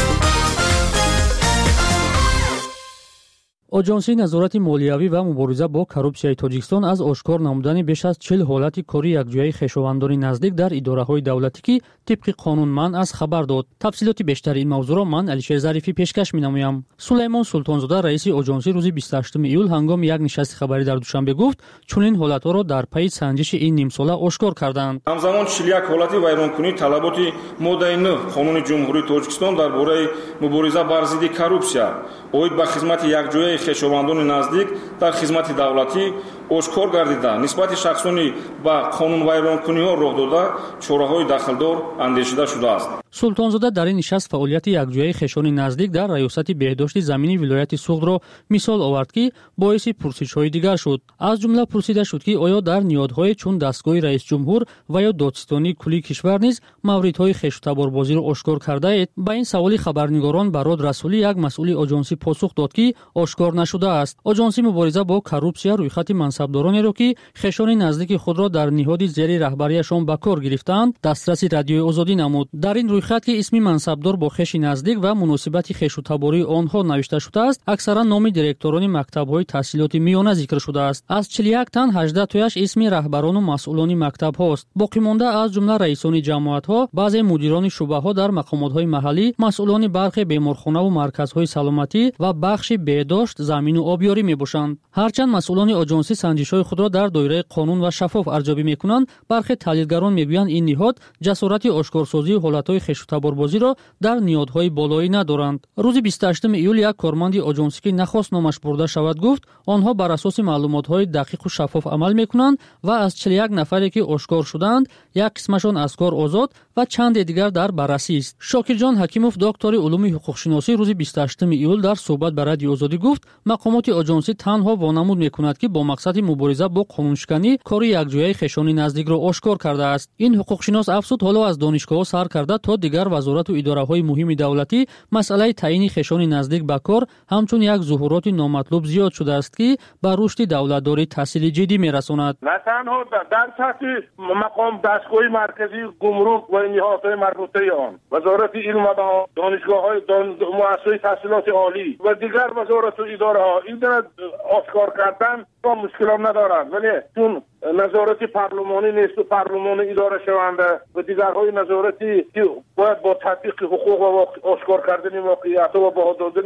оҷонсии назорати молиявӣ ва мубориза бо коррупсияи тоҷикистон аз ошкор намудани беш аз чил ҳолати кори якҷояи хешовандони наздик дар идораҳои давлатӣ ки тибқи қонун манъ аст хабар дод. тафсилоти бештари ин мавзӯъро ман Алишер Зарифӣ пешкаш менамоям. Сулаймон Султонзода раиси оҷонсӣ рӯзи бисту ҳаштуми июл ҳангоми як нишасти хабарӣ дар Душанбе гуфт, чунин ҳолатҳоро дар пайи санҷиши ин нимсола ошкор карданд. ҳамзамон чил як ҳолати вайронкунии талаботи моддаи нӯҳ қонуни ҷумҳурии Тоҷикистон дар бораи мубориза бар зидди коррупсия оид ба хизмати якҷояи хешовандони наздик дар хизмати давлатӣ ошкор гардида нисбати шахсони ба қонунвайронкуниҳо роҳ дода чораҳои дахлдор андешида шудааст. Султонзода дар ин нишаст фаъолияти якҷояи хешони наздик дар раёсати беҳдошти замини вилояти Суғдро мисол овард, ки боиси пурсишҳои дигар шуд. Аз ҷумла пурсида шуд, ки оё дар ниҳодҳое чун дастгоҳи раисҷумҳур ва ё додистонии куллии кишвар низ мавридҳои хештутаборбозиро ошкор кардаед? Ба ин саволи хабарнигорон Барод Расулӣ, як масъули оҷонсӣ, посух дод, ки ошкор нашудааст. Оҷонсӣ мубориза бо коррупсия рӯйхати мансабдоронеро, ки хешони наздики худро дар ниҳоди зери раҳбарияшон ба кор гирифтаанд, дастраси Радиои Озодӣ намуд. Дар ин рӯйхат, ки исми мансабдор бо хеши наздик ва муносибати хештутабории онҳо навишта шудааст, аксаран номи директорони мактабҳои таҳсилоти миёна зикр шудааст. аз чил як тан ҳаждаҳ тояш исми раҳбарону масъулони мактабҳост. боқимонда аз ҷумла раисони ҷамоатҳо, баъзе мудирони шуъбаҳо дар мақомотҳои маҳаллӣ, масъулони бархе беморхонаву марказҳои саломатӣ ва бахши беҳдошт, замину обёрӣ мебошанд. ҳарчанд масъулони оҷонсӣ санҷишҳои худро дар доираи қонун ва шаффоф арзёбӣ мекунанд, бархе таҳлилгарон мегӯянд, ин ниҳод ҷасорати ошкорсозии ҳолатҳои хештутаборбозиро дар ниҳодҳои болоӣ надоранд. рӯзи бисту ҳаштуми июл як корманди оҷонсӣ, ки нахост номаш бурда шавад, гуфт, онҳо бар асоси маълумотҳои дақиқу шаффоф амал мекунанд ва аз чил як нафаре, ки ошкор шуданд, як қисмашон аз кор озод ва чанде дигар дар баррасист. Шокирҷон Ҳакимов, доктори улуми ҳуқуқшиносӣ, рӯзи бисту ҳаштуми июл дар суҳбат ба Радиои Озодӣ гуфт, мақомоти оҷонсӣ танҳо вонамуд мекунад, ки бо мақсади мубориза бо қонуншиканӣ кори якҷояи хешони наздикро ошкор кардааст. ин ҳуқуқшинос афзуд, ҳоло аз донишгоҳҳо сар карда то дигар вазорату идораҳои муҳими давлатӣ масъалаи таъини хешони наздик ба кор ҳамчун як зуҳуроти номатлуб зиёд шудааст, ки ба рушди давлатдорӣ таъсири ҷиддӣ мерасонад. на танҳо дар сатҳи мақом дастгоҳи марказии гумрук ва ниҳодҳои марбутаи он, вазорати илм ва донишгоҳҳои муассисаҳои таҳсилоти олӣ ва дигар вазорату идораҳо ин ошкор кардан با مشکلات ندارند، ولی چون نظارت پارلمانی نیست و پارلمان اداره شونده و دیگرهای نظارتی که باید با تطبیق حقوق و آشکار کردن واقعیت و با دادن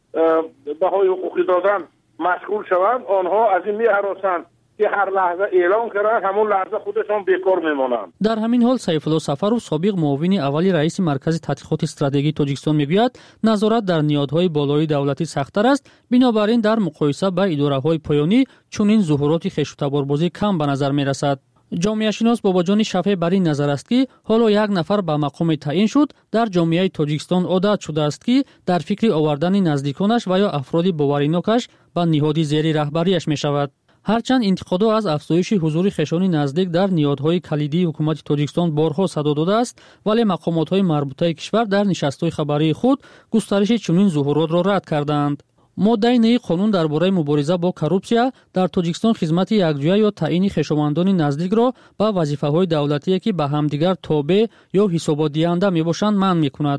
بهای حقوقی دادن مشغول شوند، آنها از این می‌هراسند که هر لحظه اعلام کردن همون لحظه خودشان بیکار میمونند. در همین حال سیفالله سفرов سابق معاون اولی رئیس مرکز تحقیقات استراتژی تاجیکستان میگوید نظارت در نیادهای بالایی دولتی سخت‌تر است، بنابراین در مقایسه با اداره‌های پایانی چنین ظهورات خشونت‌باربازی کم به نظر میرسد. جامعه شناس باباجان شفیع بر این نظر است که حالا یک نفر به مقام تعیین شد در جامعه تاجیکستان عادت شده است که در فکر آوردن نزدیکانش و یا افراد باوریناکش به نهاد زیر رهبریش میشود. هرچند انتقادها از افزایش حضور خشونی نزدیک در نیادهای کلیدی حکومت تاجیکستان بارها صدا داده است، ولی مقامات‌های مربوطه کشور در نشست‌های خبری خود گسترش چنین ظهورات را رد کردند. ماده نهی قانون درباره مبارزه با کروپسیا در تاجیکستان خدمت یکجویه یا تعیین خشونت‌باران نزدیک را به وظیفه‌های دولتی که به همدیگر تابع یا حسابات دهنده میباشند منع میکند.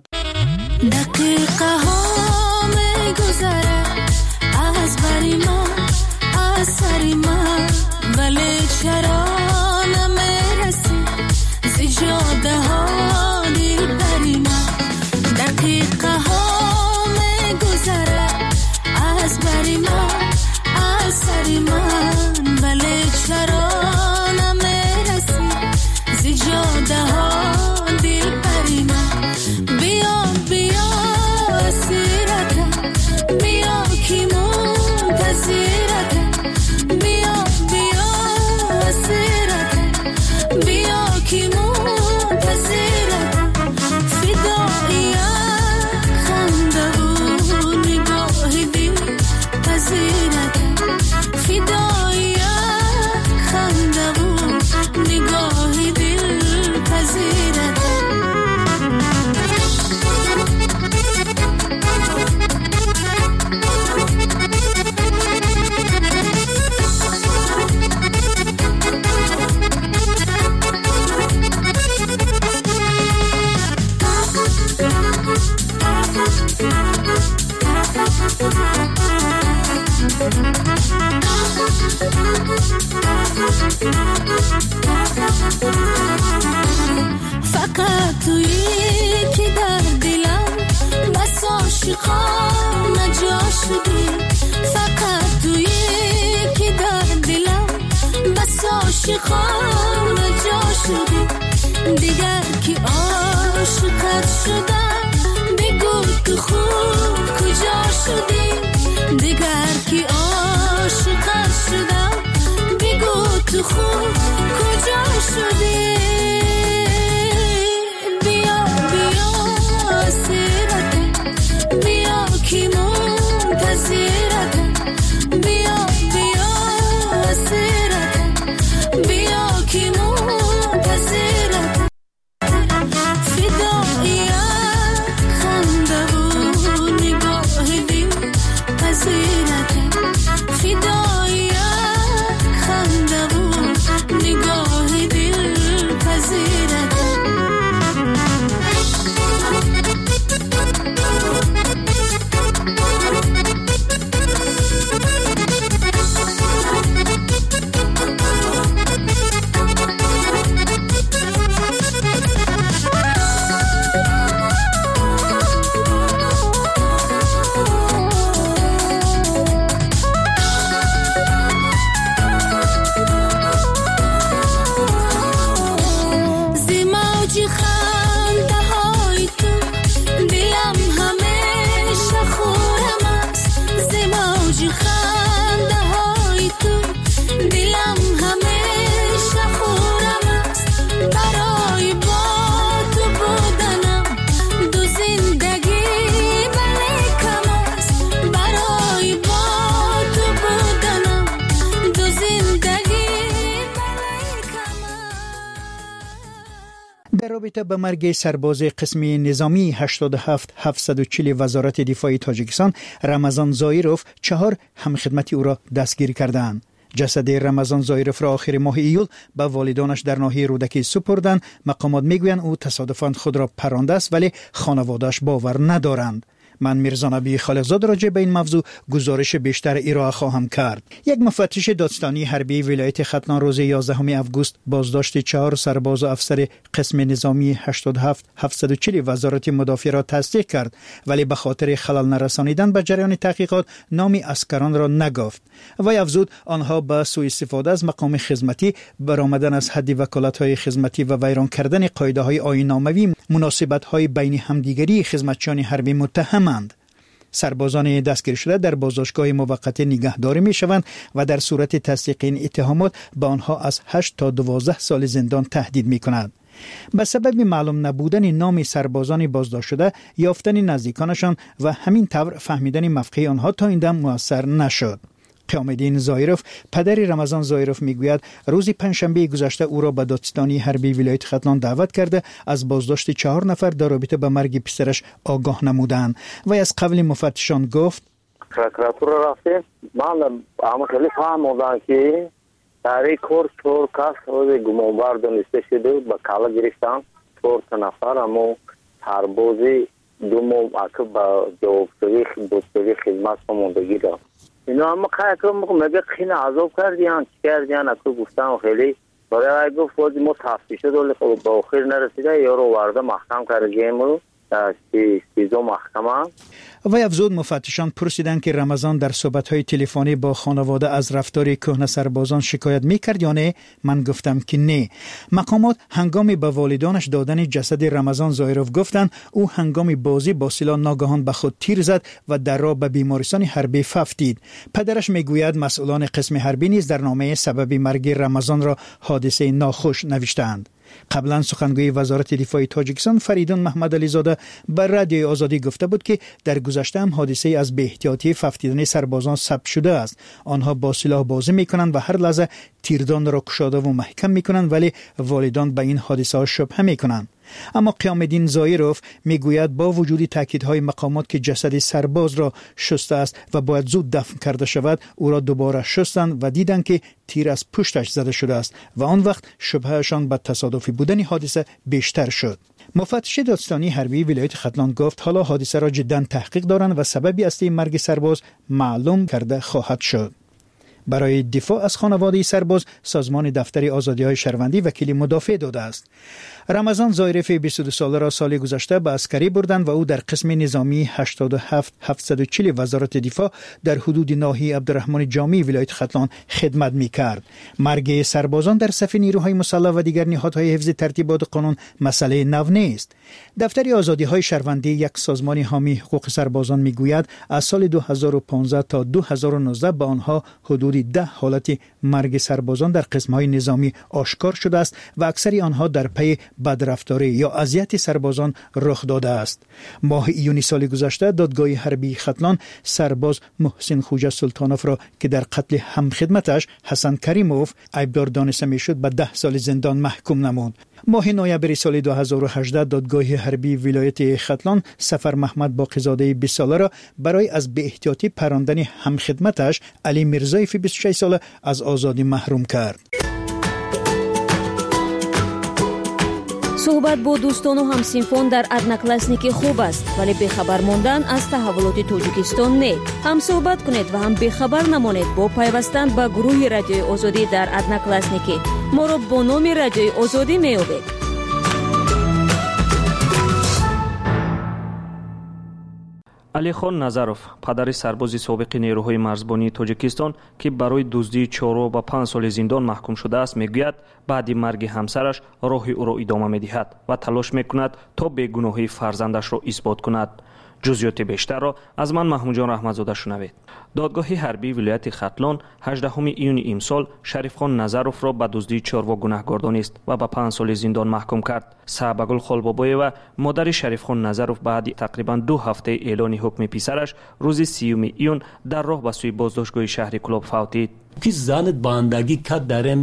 دقیقه‌ها میگذره از بری من از سری من، ولی چرا نمیرسی زیجاده ها دل بری من. دقیقه ها میگذره از بری من از سری من، ولی چرا نمیرسی زیجاده ها دل بری من. بیا بیا اسیرتم، بیا کی منتظرتم، در رابطه با مرگ سرباز قسم نظامی هشتاد و هفت هفتصد و چهل وزارت دفاع تاجیکستان رمضان زایروف چهار همخدمتی او را دستگیر کردند. جسد رمضان زایروف را آخر ماه ایول به والدانش در ناحیه رودکی سپردند. مقامات میگویند او تصادفاً خود را پرانده است ولی خانواده‌اش باور ندارند. من میرزا نبی خالقزاد راجع به این موضوع گزارش بیشتر ارائه خواهم کرد. یک مفتش دادستانی حربی ولایت ختلان روز یازدهم آگوست بازداشت چهار سرباز و افسر قسم نظامی هشتاد و هفت هفتصد و چهل وزارت مدافعه را تصدیق کرد ولی به خاطر خلل نرسانیدن به جریان تحقیقات نام اسکران را نگفت. وی افزود آنها با سوء استفاده از مقام خدمتی، برآمدن از حد وکالت‌های خدمتی و ویران کردن قاعده‌های آیین‌ناموی مناسبت‌های بین همدیگری خدمتچیان حربی متهمند. سربازان دستگیر شده در بازداشتگاه موقت نگهداری می شوند و در صورت تصدیق این اتهامات به آنها از هشت تا دوازده سال زندان تهدید می کند. به سبب معلوم نبودن نام سربازان بازداشت شده، یافتن نزدیکانشان و همین طور فهمیدن موقع آنها تا این دم موثر نشد. قیامالدین زایروف پدر رمضان زایروف میگوید روز پنجشنبه گذشته او را به دادستانی حربی ولایت ختلان دعوت کرده از بازداشت چهار نفر در رابطه با مرگ پسرش آگاه نمودند و از قبل مفتشان گفت پروکراتور رفتیم من اما خیلی فهمیدم که در این کار چهار کس روز گمانبر دانسته شده به کالا گرفتن چهار نفر اما سربازی دو ماه که با جوابگویی بودجوی خدمت ماندگی داشت. اینا اما که مگه خیلی عذاب کردیان چی کردیان اکو گفتم خیلی برای گفت وقتی ما تفتیش دولی خب با آخر نرسیده یا رو ورده محکم کردیم رو سیزو محکمه. و افزود مفتشان پرسیدند که رمضان در صحبت‌های تلفنی با خانواده از رفتار کهنه سربازان شکایت می‌کرد یا نه؟ من گفتم که نه. مقامات هنگامی به والدانش دادن جسد رمضان زایروف گفتند او هنگامی بازی با سلاح ناگهان به خود تیر زد و در راه به بیمارستان حربی ففتید. پدرش میگوید مسئولان قسم حربی نیز در نامه سبب مرگ رمضان را حادثه ناخوش نوشتند. قبلا سخنگوی وزارت دفاع تاجیکستان فریدون محمد علی زاده بر رادیوی آزادی گفته بود که در گذشته هم حادثه از بی احتیاطی ففتیدن سربازان ثبت شده است. آنها با سلاح بازی میکنند و هر لحظه تیردان را کشاده و محکم میکنند ولی والدان به این حادثه ها شبهه میکنند. اما قیامالدین زایروف میگوید با وجود تاکیدهای مقامات که جسد سرباز را شسته است و باید زود دفن کرده شود، او را دوباره شستند و دیدند که تیر از پشتش زده شده است و آن وقت شبههشان به تصادفی بودن حادثه بیشتر شد. مفتش دادستانی حربی ولایت ختلان گفت حالا حادثه را جدا تحقیق دارند و سببی اصلی مرگ سرباز معلوم کرده خواهد شد. برای دفاع از خانواده سرباز سازمان دفتر آزادی‌های شهروندی وکیل مدافع داده است. رمضان زایروف بیست و دو ساله را سال گذشته به عسکری بردند و او در قسم نظامی هشتاد و هفت هفتصد و چهل وزارت دفاع در حدود ناحیه عبدالرحمن جامی ولایت ختلان خدمت می‌کرد. مرگ سربازان در صف نیروهای مسلح و دیگر نهادهای حفظ ترتیبات قانون مسئله نو نیست. دفتر آزادی‌های شهروندی یک سازمان حامی حقوق سربازان میگوید از سال دو هزار و پانزده تا دو هزار و نوزده به آنها حدود ده حالت مرگ سربازان در قسم‌های نظامی آشکار شده است و اکثر آنها در پی بدرفتاری یا اذیت سربازان رخ داده است. ماه ایونی سال گذشته دادگاه حربی ختلان سرباز محسن خوجه سلطانوف را که در قتل همخدمتش حسن کریموف عیبدار دانسته میشد به ده سال زندان محکوم نمود. ماه نوامبر سال دو هزار و هجده دادگاه حربی ولایت ختلان سفر محمد باقیزاده بیست ساله را برای از بی احتیاطی پراندن همخدمتش علی میرزایف بیست و شش ساله از آزادی محروم کرد. صحبت با دوستان و همسینفون در ادناکلاسنیکی خوب است ولی بخبر موندن از تحولات تاجیکستان نه. هم صحبت کنید و هم بخبر نمانید با پیوستن به گروه رادیوی آزادی در ادناکلاسنیکی. ما را با نام رادیوی آزادی میابید. علیخان نظروف پدر سربازی سابق نیروهای مرزبانی تاجیکستان که برای دزدی چهار و پنج سال زندان محکوم شده است میگوید بعد مرگ همسرش راه او را ادامه میدهد و تلاش میکند تا بیگناهی فرزندش را اثبات کند. جزئیات بیشتر را از من محمود جان رحمتزاده شنوید. دادگاه حربی ولایت ختلان هجدهم ایون امسال شریفخان نظروف را به دزدی چهار گناهکار دانست و به پنج سال زندان محکوم کرد. صحبگل خالبابای و مادر شریفخان نظروف بعد تقریبا دو هفته اعلان حکم پسرش روز سیوم ایون در راه به سوی بازداشتگاه شهر کلاب فوتید. که زن باندگی کرد در این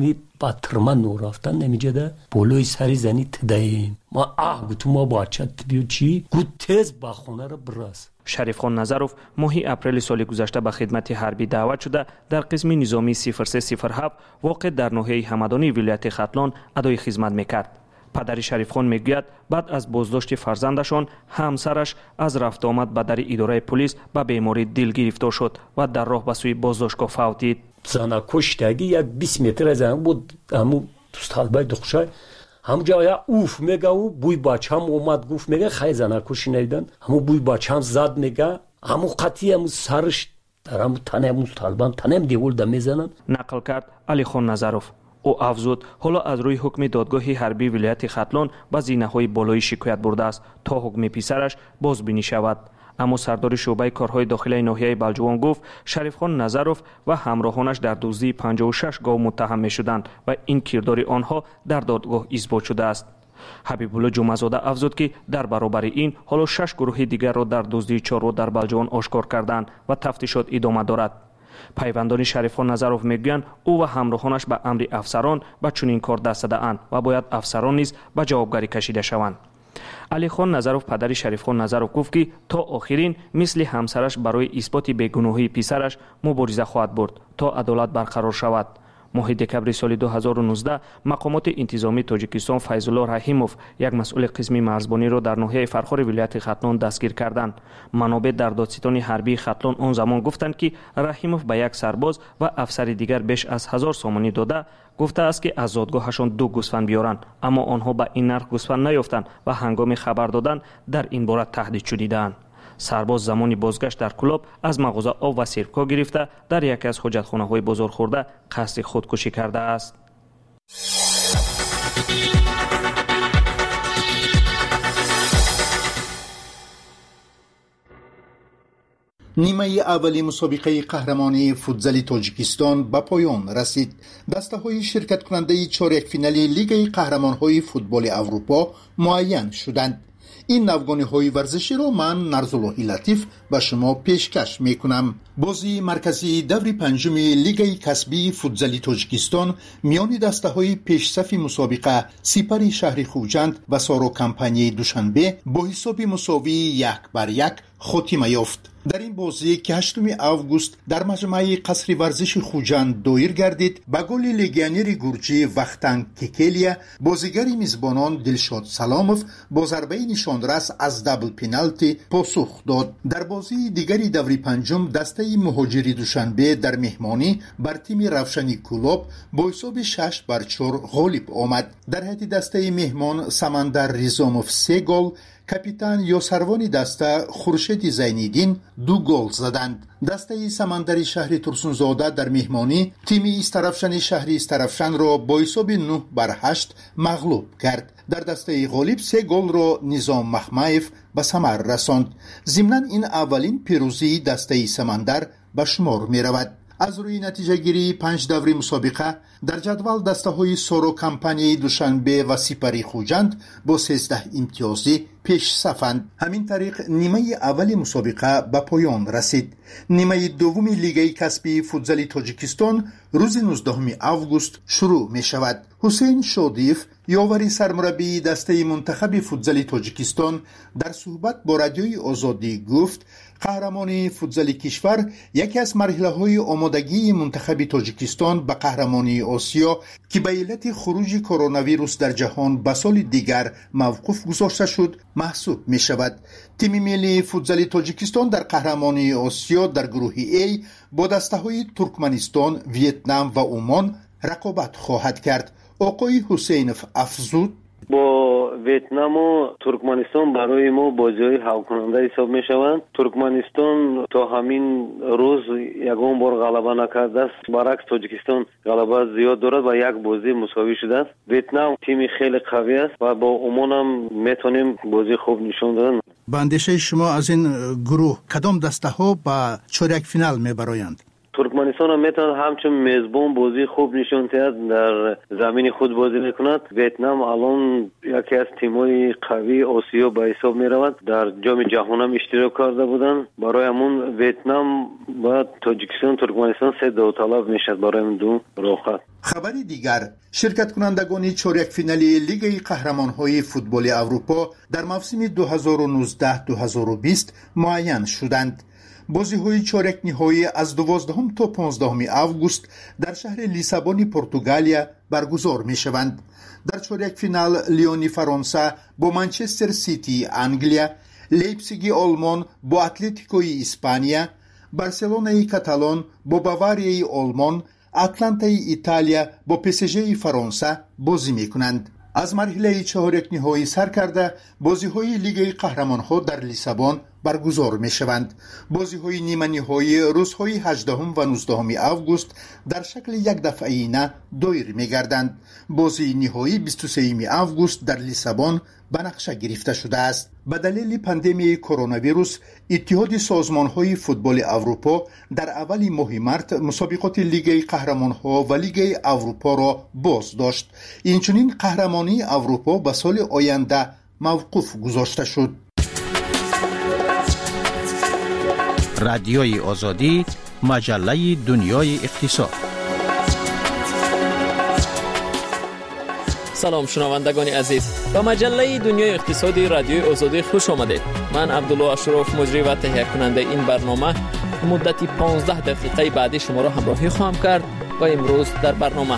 با ترما نو رفتن نمیجده بولوی سری زنی تدهیم ما آه گوتو ما باچت بیو چی گوت تز با خونه رو براز. شریف خان نظروف ماهی اپریل سال گذشته به خدمت حربی دعوت شده در قسم نظامی صفر سه صفر هفت واقع در ناحیه همدانی ولایت ختلان ادای خدمت میکرد. پدر شریف خان میگوید بعد از بازداشت فرزندشان همسرش از رفت آمد به در اداره پلیس به بیماری دل گرفتار شد و در راه به سوی بازداشتگاه فوتید. زنا کشتگی یک بیست متر از هم بود همو دوستالبای دخشای همو جایا اوف میگه و بوی باچم اومد گفت میگه خیلی زنا کشی نیدن همو بوی باچم زد میگه همو قطعی همو سرش در همو تنه همو طالبان تنه هم دیول دم میزنن. نقل کرد علی خان نظروف. او افزود حالا از روی حکم دادگاه حربی ولایت ختلان به زینه‌های بالایی شکایت برده است تا حکم پسرش بازبینی شود. اما سردار شعبه کارهای داخلی ناحیه بلجوان گفت شریف خان نظروف و همراهانش در دزدی پنجاه و شش گاو متهم می‌شدند و این کردار آنها در دادگاه اثبات شده است. حبیب الله جمعه‌زاده افزود که در برابر این حالا شش گروه دیگر را در دزدی چاروا در بلجوان آشکار کردند و تفتیشات ادامه دارد. پیوندان شریف خان نظروف میگویند او و همراهانش به امر افسران به چنین کار دست داده‌اند و باید افسران نیز به جوابگری کشیده شوند. علی خان نظروف پدر شریف خان نظروف گفت که تا آخرین مثل همسرش برای اثبات بیگناهی پسرش مبارزه خواهد برد تا عدالت برقرار شود. ماه دکمبر سال دو هزار و نوزده مقامات انتظامی تاجیکستان فیض الله رحیموف یک مسئول قسم مرزبانی را در ناحیه فرخار ولایت ختلان دستگیر کردند. منابع در دادستان حربی ختلان آن زمان گفتند که رحیموف به یک سرباز و افسر دیگر بیش از هزار سامانی داده گفته است که از زادگاهشان دو گوسفند بیارند، اما آنها به این نرخ گوسفند نیافتند و هنگام خبر دادن در این باره تهدید شدیدند. سرباز زمانی بازگشت در کلاب از مغازه آب و سرکا گرفته در یکی از حاجتخانه های بازار خورده قصد خودکشی کرده است. نیمه اولی مسابقه قهرمانی فوتزال تاجیکستان به پایان رسید. دسته های شرکت کننده چهارک فینالی لیگ قهرمان های فوتبال اروپا معین شدند. این نوگانی های ورزشی را من نرزاللهی لطیف به شما پیشکش می کنم. بازی مرکزی دور پنجم لیگ کسبی فوتزال تاجیکستان میان دسته های پیش صف مسابقه سپر شهر خوجند و سارو کمپانی دوشنبه با حساب مساوی یک بر یک خاتمه یافت. در این بازی که هشتم آگوست در مجمع قصر ورزش خوجند دایر گردید به گل لگیونر گورجی وختنگ کیکلیا بازیگر میزبانان دلشاد سلاموف با ضربه نشانرس از دبل پنالتی پاسخ داد. در بازی دیگری دور پنجم دسته مهاجری دوشنبه در مهمانی بر تیم روشنی کلوب با حساب شش بر چهار غالب آمد. در حد دسته مهمان سمندر ریزاموف سه گل، کاپیتان یوسروانی دسته خورشید زینیدین دو گل زدند. دسته سمندری شهری ترسونزاده در مهمانی تیم استرفشن شهری استرفشن را با حساب نه بر هشت مغلوب کرد. در دسته غالب سه گل را نظام مخمایف به ثمر رساند. ضمناً این اولین پیروزی دسته سمندر به شمار می رود. از روی نتیجه گیری پنج دوره مسابقه در جدول دسته های سارو کمپانی دوشنبه و سپری خوجند با سیزده امتیازی پیش صفند. همین طریق نیمه اول مسابقه به پایان رسید. نیمه دوم لیگ کسبی فوتزال تاجیکستان روز نوزدهم آگوست شروع می شود. حسین شادیف یاوری سرمربی دسته منتخب فوتزال تاجیکستان در صحبت با رادیوی آزادی گفت قهرمانی فوتزال کشور یکی از مرحله های آمادگی منتخب تاجیکستان به قهرمانی آسیا که به علت خروج کرونا ویروس در جهان به سال دیگر موقوف گذاشته شد محسوب می شود. تیم ملی فوتزال تاجیکستان در قهرمانی آسیا در گروه ای با دسته های ترکمنستان، ویتنام و عمان رقابت خواهد کرد. آقای حسینف افزود با ویتنام و ترکمنستان برای ما بازی‌های حل کننده حساب می‌شوند. ترکمنستان تا همین روز یگان بار غلبه نکرده است، برعکس تاجیکستان غلبه زیاد دارد و یک بازی مساوی شده است. ویتنام تیمی خیلی قوی است و با عمان هم میتونیم بازی خوب نشان دادن. به اندیشه شما از این گروه کدام دسته ها به چهارک فینال میبرایند؟ ترکمنستان هم میتواند همچون میزبان بازی خوب نشان دهد، در زمین خود بازی میکند. ویتنام الان یکی از تیم‌های قوی آسیا به حساب میرود، در جام جهان هم اشتراک کرده بودند. برای همون ویتنام و تاجیکستان ترکمنستان سه داوطلب میشد برای این دو راحت. خبر دیگر، شرکت کنندگان چهارک فینالی لیگ قهرمان‌های فوتبال اروپا در موسم دو هزار و نوزده دو هزار و بیست معین شدند. بازی‌های چهارک نهایی از دوازدهم تا پانزدهم آگوست در شهر لیسابون پرتغالیا برگزار می‌شوند. در چهارک فینال لیون فرانسه با منچستر سیتی انگلیا، لیپزیگ آلمان با اتلتیکوی اسپانیا، بارسلونای کاتالان با باواریای آلمان، اتلانتای ایتالیا با پی اس جی فرانسه بازی می‌کنند. از مرحله چهارک نهایی سر کرده بازی‌های لیگ قهرمان‌ها در لیسابون برگزار می‌شوند. بازی‌های نیمه نهایی روزهای هجدهم و نوزدهم آگوست در شکل یک دفعه‌ایانه دایر می‌گردند. بازی نهایی بیست و سوم آگوست در لیسابون به نقشه گرفته شده است. به دلیل پاندمی کرونا ویروس اتحاد سازمان‌های فوتبال اروپا در اول ماه مارس مسابقات لیگ قهرمان‌ها و لیگ اروپا را باز داشت. اینچنین قهرمانی اروپا به سال آینده موقوف گذاشته شد. رادیوی آزادی، مجله دنیای اقتصاد. سلام شنوندگان عزیز، با مجله دنیای اقتصادی رادیوی آزادی خوش آمدید. من عبدالله اشرف مجری و تهیه کننده این برنامه مدتی پانزده دقیقه بعدی شما را همراهی خواهم کرد و امروز در برنامه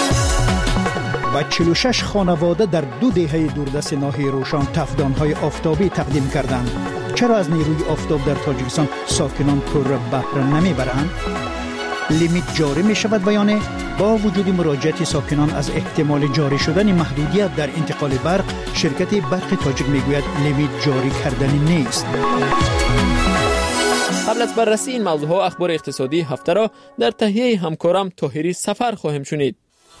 و چهل و شش خانواده در دو دهه دوردست ناحیه روشن تفدان‌های آفتابی تقدیم کردند. چرا از نیروی آفتاب در تاجیکستان ساکنان پر بهره نمیبرند؟ لیمیت جاری می شود و یا نه؟ با وجود مراجعت ساکنان از احتمال جاری شدن محدودیت در انتقال برق، شرکت برق تاجیک می گوید لیمیت جاری کردنی نیست. قبل از بررسی این موضوع ها اخبار اقتصادی هفته را در تهیه همکارم طاهری سفر خواهیم شنید.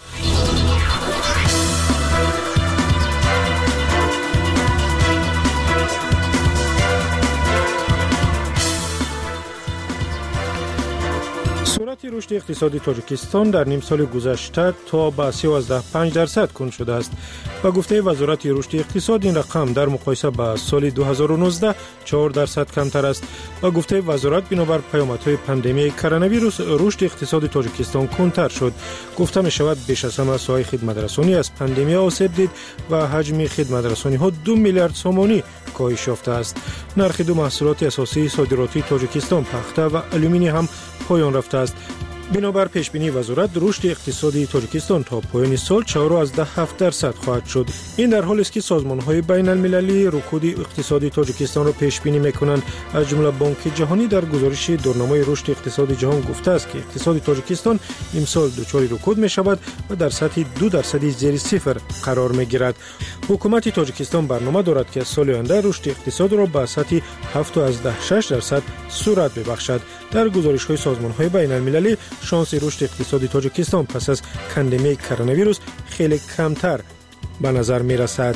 سرعت رشد اقتصادی تاجیکستان در نیم سال گذشته تا به سیزده و پنج درصد کند شده است. با گفته وزارت رشد اقتصاد این رقم در مقایسه با سال دو هزار و نوزده چهار درصد کمتر است. با گفته وزارت بنابر پیامدهای پاندمی کرونا ویروس رشد اقتصاد تاجیکستان کندتر شد. گفته می شود بیش از همه ساحه خدمترسانی از پاندمی آسیب دید و حجم خدمترسانی ها دو میلیارد سومانی کاهش یافته است. نرخ دو محصولات اساسی صادراتی تاجیکستان پخته و آلومینی هم پایان رفته است. بنابر پیشبینی وزارت رشد اقتصادی تاجیکستان تا پایان سال چهار و هفت درصد خواهد شد. این در حالی است که سازمان‌های بین المللی رکود اقتصادی تاجیکستان را پیش بینی می‌کنند. از جمله بانک جهانی در گزارش دورنامه رشد اقتصادی جهان گفته است که اقتصاد تاجیکستان امسال دچار رکود می‌شود و در سطح دو درصدی زیر صفر قرار می‌گیرد. حکومت تاجیکستان برنامه دارد که سال آینده رشد اقتصاد را به سطح هفت و شش درصد سرعت ببخشد. در گزارش‌های سازمان‌های بین المللی شانس رشد اقتصادی تاجیکستان پس از پاندمی کرونا ویروس خیلی کمتر به نظر می رسد.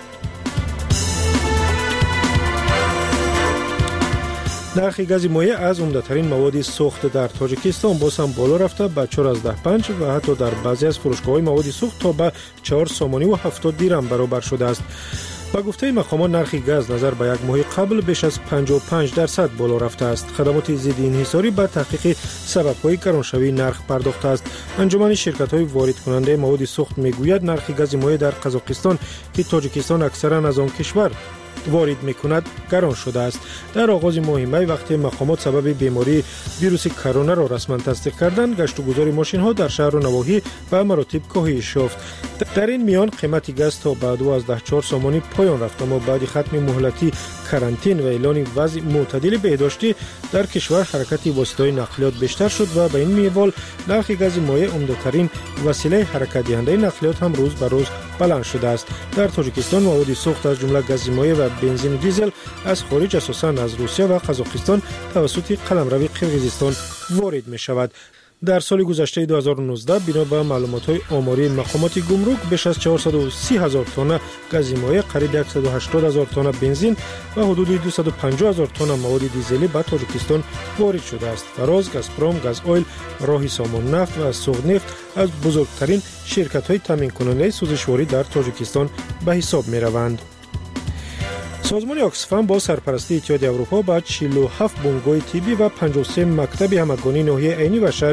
نرخ گاز مایع از عمده‌ترین مواد سوخت در تاجیکستان باز هم بالا رفته به چهار و پنج و حتی در بعضی از فروشگاه‌های مواد سوخت تا به چهار سومانی و هفتاد دیرم برابر شده است. با گفته مقامات نرخ گاز نظر به یک ماه قبل بیش از پنجاه و پنج درصد بالا رفته است. خدمات ضد انحصاری به تحقیق سبب‌های گرانشوی نرخ پرداخته است. انجمن شرکت‌های وارد کننده مواد سوخت میگوید نرخ گاز مایع در قزاقستان که تاجیکستان اکثرا از آن کشور وارد میکند گران شده است. در آغاز ماه می وقتی مقامات سبب بیماری ویروس کرونا را رسما تصدیق کردند، گشت و گذار ماشین ها در شهر و نواحی به مراتب کاهش یافت. در این میان قیمت گاز تا به دوازده و چهار سومانی پایان رفت، اما بعد ختم مهلتی کرانتین و اعلان وضع معتدل بهداشتی در کشور حرکت وسایل نقلیات بیشتر شد و به این منوال نرخ گاز مایع عمده‌ترین وسیله حرکت دهنده نقلیات هم روز به روز بلند شده است. در تاجیکستان مواد سوخت از جمله گاز مایع و بنزین و دیزل از خارج اساساً از روسیه و قزاقستان توسط قلمرو قرقیزستان وارد می شود. در سال گذشته دو هزار و نوزده بنا به معلومات‌های آماری مقامات گمرک بیش از چهارصد و سی هزار تن گاز مایع، قریب صد و هشتاد هزار تن بنزین و حدود دویست و پنجاه هزار تن مواد دیزلی به تاجیکستان وارد شده است. فراز، گازپروم، گاز اویل، راهی سامان نفت و سوغ نفت از بزرگترین شرکت‌های تامین کننده سوزشواری در تاجیکستان به حساب می‌روند. سازمان آکسفام با سرپرستی اتحادیه اروپا با چهل و هفت بنگاه طبی و پنجاه و سه مکتب همگانی ناحیه عینی و شهر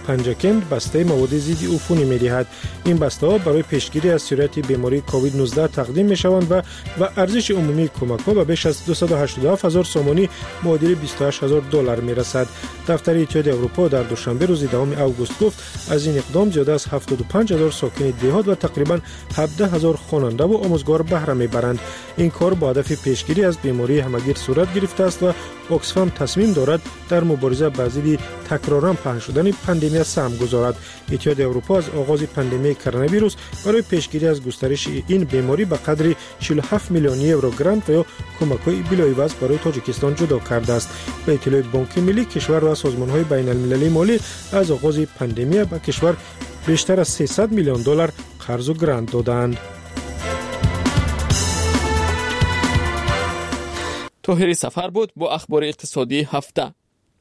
پنجکند بسته مواد ضد عفونی می‌دهد. این بسته ها برای پیشگیری از سرایت بیماری کووید نوزده تقدیم می‌شوند و و ارزش عمومی کمک‌ها به بیش از دویست و هشتاد و هفت هزار سومانی معادل بیست و هشت هزار دلار می‌رسد. دفتر اتحادیه اروپا در دوشنبه روز دهم آگوست گفت از این اقدام زیاده از هفتاد و پنج هزار ساکن دهات و تقریباً هفده هزار خواننده و آموزگار بهره می‌برند. این کار با هدف پیشگیری از بیماری همگیر صورت گرفته است و اکسفام تصمیم دارد در مبارزه با ضد تکرارا پهن شدن پاندمی سهم گذارد. اتحادیه اروپا از آغاز پاندمی کرونا ویروس برای پیشگیری از گسترش این بیماری به قدر چهل و هفت میلیون یورو گرانت و یا کمک‌های بلایوز برای تاجیکستان جدا کرده است. به اطلاع بانک ملی کشور و سازمان‌های بین‌المللی مالی از آغاز پاندمی به کشور بیشتر از سیصد میلیون دلار قرض و گرانت دادند. طاهری سفر بود با اخبار اقتصادی هفته.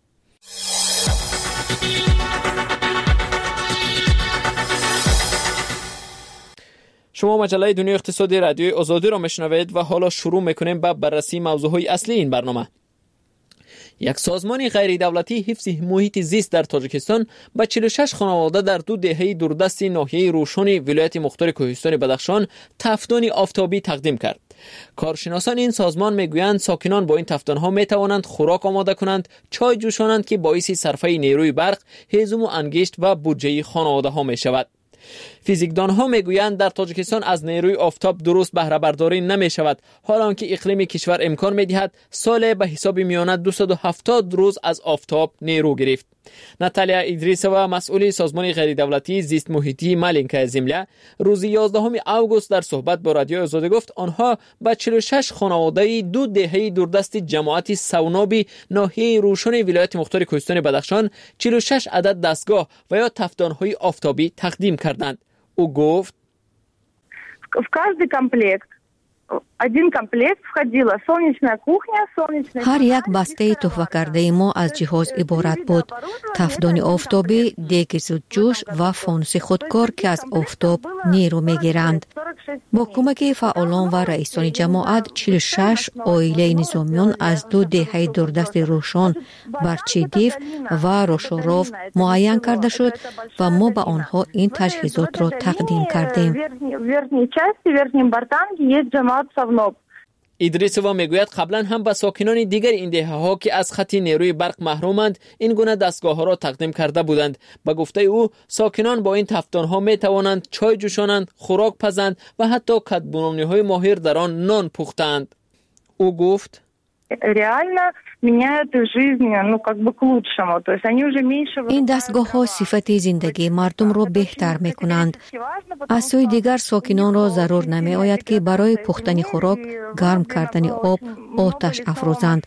شما مجله دنیای اقتصادی رادیوی آزادی را میشنوید و حالا شروع میکنیم با بررسی موضوعهای اصلی این برنامه. یک سازمان غیر دولتی حفظ محیط زیست در تاجیکستان به چهل و شش خانواده در دو دهه دوردست ناحیه روشن ولایت مختار کوهستان بدخشان تفدان آفتابی تقدیم کرد. کارشناسان این سازمان میگویند ساکنان با این تفدان‌ها میتوانند خوراک آماده کنند، چای جوشانند که باعث صرفه نیروی برق، هیزم و انگشت و بودجه خانواده‌ها میشود. فیزیکدان‌ها میگویند در تاجیکستان از نیروی آفتاب درست بهره برداری نمی شود، حالانکه اقلیم کشور امکان می‌دهد سال به حساب میانه دویست و هفتاد روز از آفتاب نیرو گرفت. ناتالیا ایدریسووا مسئول سازمان غیر دولتی زیست محیطی مالینکا زمله روز یازدهم آگوست در صحبت با رادیو آزادی گفت آنها با چهل و شش خانواده دو دهه دوردست جماعت سونابی ناحیه روشن ولایت مختار کوهستان بدخشان چهل و شش عدد دستگاه و یا تفدان‌های آفتابی تقدیم کردند. او گفت в каждый комплект один комплект входила солнечная кухня, солнечная هر یک بسته تحفه کرده ما از جهاز عبارت بود: تفدان آفتابی، دیگ زودجوش و فانوس خودکار که از آفتاب نیرو میگیرند. با کمک فعالان و رئیسان جماعت چهل و شش عائله نظامیان از دو دهه دوردست روشن، برچیدیف و روشوروف معین کرده شد و ما به آنها این تجهیزات را تقدیم کردیم. ایدریسووا میگوید قبلا هم به ساکنان دیگر این دهه‌ها که از خط نیروی برق محرومند این گونه دستگاه‌ها را تقدیم کرده بودند. به گفته او ساکنان با این تفدان‌ها می توانند چای جوشانند، خوراک پزند و حتی کدبنامه‌های ماهر در آن نان پختند. او گفت این دستگاه ها صفت زندگی مردم را بهتر می کنند. از سوی دیگر ساکنان را ضرور نمی آید که برای پختن خوراک گرم کردن آب آتش افروزند.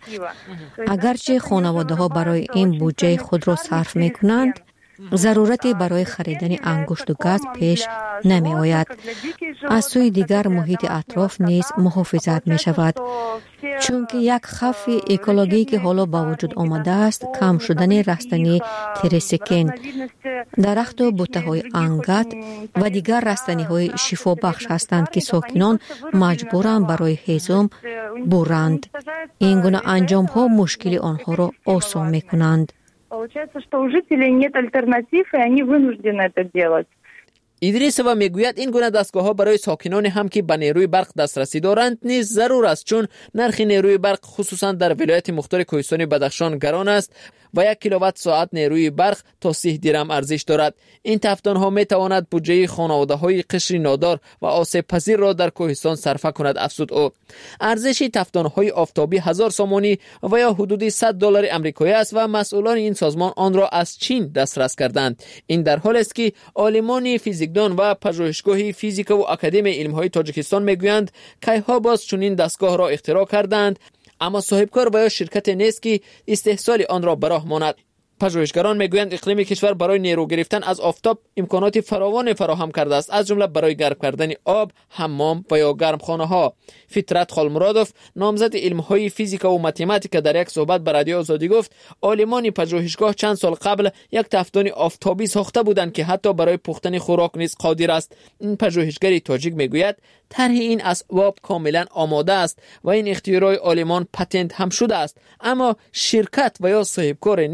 اگرچه خانواده ها برای این بودجه خود را صرف می کنند، ضرورتی برای خریدن انگشت و گاز پیش نمی آید. از سوی دیگر محیط اطراف نیز محافظت می شود، چون که یک خف اکولوژی که حالا با وجود آمده است کم شدن رستنی تریسکین، درخت و بوته های انگت و دیگر رستنی های شفا بخش هستند که ساکنان مجبورند برای هیزم برند. این گونه انجام ها مشکل آنها را آسان می کنند. Получается, что у жителей нет альтернатив, и они вынуждены это делать. ایدریسووا میگوید این گونه دستگاه‌ها برای ساکنان هم که به نیروی برق دسترسی دارند نیز ضرور است، چون نرخ نیروی برق خصوصا در ولایت مختار کوهستان بدخشان گران است و یک کیلووات ساعت نیروی برق تا سی درم ارزش دارد. این تفدان‌ها میتواند بودجه خانواده‌های قشر نادار و آسیب پذیر را در کوهستان صرفه کند. افزود او ارزش تفدان‌های آفتابی هزار سومانی و یا حدود صد دلار آمریکایی است و مسئولان این سازمان آن را از چین دسترس کردند. این در حالی است که عالمان فیزیکدان و پژوهشگاه فیزیک و اکادمی علم‌های تاجیکستان میگویند کیها باز چنین دستگاه را اختراع کردند، اما صاحبکار و یا شرکت نیست که استحصال آن را به راه ماند. پژوهشگران میگویند اقلیم کشور برای نیرو گرفتن از آفتاب امکانات فراوان فراهم کرده است، از جمله برای گرم کردن آب، حمام و یا گرمخانه ها. فطرت خالمرادوف نامزد علم‌های فیزیک و متماتیک در یک صحبت با رادیو آزادی گفت عالمان پژوهشگاه چند سال قبل یک تفدان آفتابی ساخته بودند که حتی برای پختن خوراک نیز قادر است. این پژوهشگر تاجیک میگوید طرح این اسباب کاملا آماده است و این اختراع عالمان پتنت هم شده است، اما شرکت و یا صاحبکار نیست که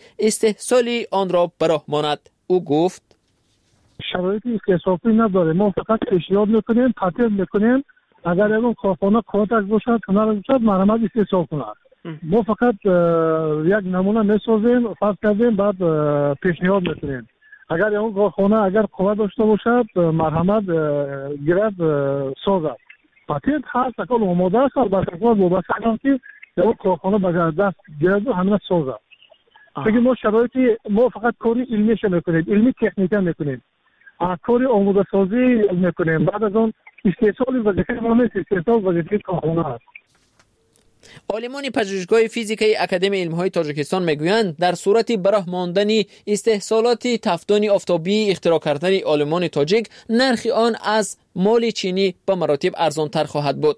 استحصال آن را به راه ماند. او گفت شرایط استحصالی نداره، ما فقط پیشنهاد میکنیم، تطبیق میکنیم اگر اون کارخانه قوتش باشد، هنر باشد، مرمت استحصال کند. ما فقط یک نمونه میسازیم، فرض کردیم، بعد پیشنهاد میکنیم اگر اون کارخانه اگر قوت داشته باشد مرحمت گیرد سازد. پاتنت هست اکل آماده است، البته باید وابسته کنم که اون کارخانه به دست گیرد و همین سازد. بگیم ما شرایطی ما فقط کاری علمیش میکنیم، علمی تکنیکا میکنیم، کاری آماده سازی میکنیم، بعد از اون استحصال وظیفه ما نیست، استحصال وظیفه کارخانه است. عالمان پژوهشگاه فیزیکی اکادمی علم‌های تاجیکستان میگویند در صورت براه ماندن استحصالات تفدان آفتابی اختراع کردن عالمان تاجیک، نرخ آن از مال چینی به مراتب ارزان‌تر خواهد بود.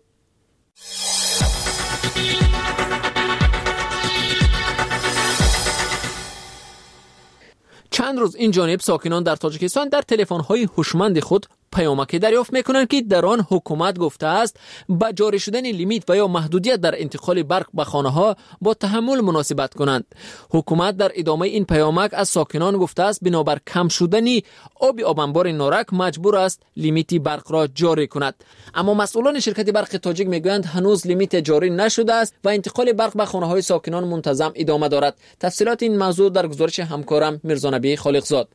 چند روز این جانب ساکنان در تاجیکستان در تلفن‌های هوشمند خود پیامکی دریافت میکنند که در آن حکومت گفته است با جاری شدن لیمیت و یا محدودیت در انتقال برق به خانه ها با تحمل مناسبت کنند. حکومت در ادامه این پیامک از ساکنان گفته است بنابر کم شدن آب آبانبار نارک مجبور است لیمیت برق را جاری کند. اما مسئولان شرکت برق تاجیک میگویند هنوز لیمیت جاری نشده است و انتقال برق به خانه های ساکنان منتظم ادامه دارد. تفصیلات این موضوع در گزارش همکارم میرزا نبی خالقزاد.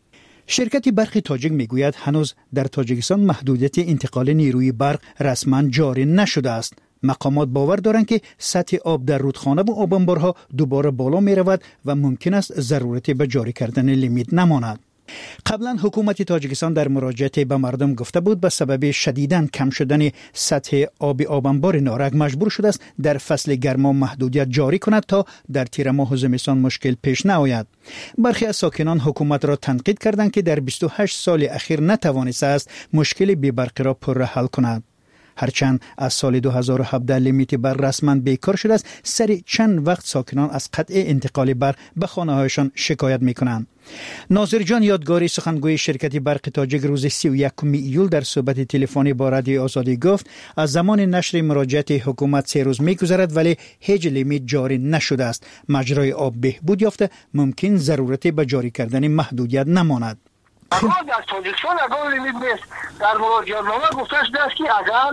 شرکت برق تاجیک میگوید هنوز در تاجیکستان محدودیت انتقال نیروی برق رسما جاری نشده است. مقامات باور دارند که سطح آب در رودخانه و آبانبارها دوباره بالا می رود و ممکن است ضرورت به جاری کردن لیمیت نماند. قبلا حکومت تاجیکستان در مراجعه به مردم گفته بود به سبب شدیداً کم شدن سطح آب آبانبار نارک مجبور شده است در فصل گرما محدودیت جاری کند تا در تیر ماه و زمستان مشکل پیش نیاید. برخی از ساکنان حکومت را تنقید کردند که در بیست و هشت سال اخیر نتوانسته است مشکل بی برق را پر حل کند. هرچند از سال دو هزار و هفده لیمیت برق رسما بیکار شده است، سر چند وقت ساکنان از قطع انتقال برق به خانه‌هایشان شکایت می‌کنند. ناظر جان یادگاری سخنگوی شرکت برق تاجیک روز سی و یکم ایول در صحبت تلفنی با رادیو آزادی گفت از زمان نشر مراجعه حکومت سه روز می‌گذرد ولی هیچ لیمیت جاری نشده است. مجرای آب بهبود یافته، ممکن ضرورت به جاری کردن محدودیت نماند. اما در تاجیکستان اگر لیمیت نیست، در مراجعه‌نامه گفته است که اگر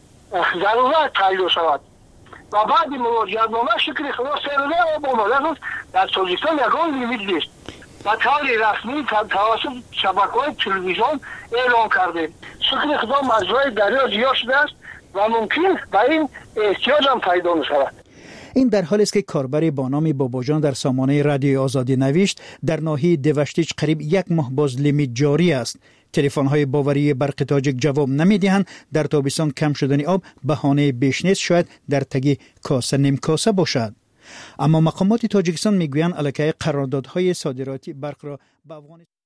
ضرورت تعیین شود و بعد مراجعه‌نامه شکل خلاص سرده آب آماده است، در تاجیکستان اگر لیمیت نیست و طور رسمی توسط شبکه‌های تلویزیون اعلام کرده. شکل خدا مجرای دریا زیاد شده است و ممکن به این احتیاج هم پیدا می‌شود. این در حالی است که کاربری با نام باباجان در سامانه رادیو آزادی نوشت در ناحیه دوشتیج قریب یک ماه باز لیمیت جاری است. تلفن‌های باوری برق تاجیک جواب نمی‌دهند. در تابستان کم شدن آب بهانه بیش نیست، شاید در تگ کاسه نیم کاسه باشد. اما مقامات تاجیکستان میگویند علیه قراردادهای صادراتی برق را به افغانستان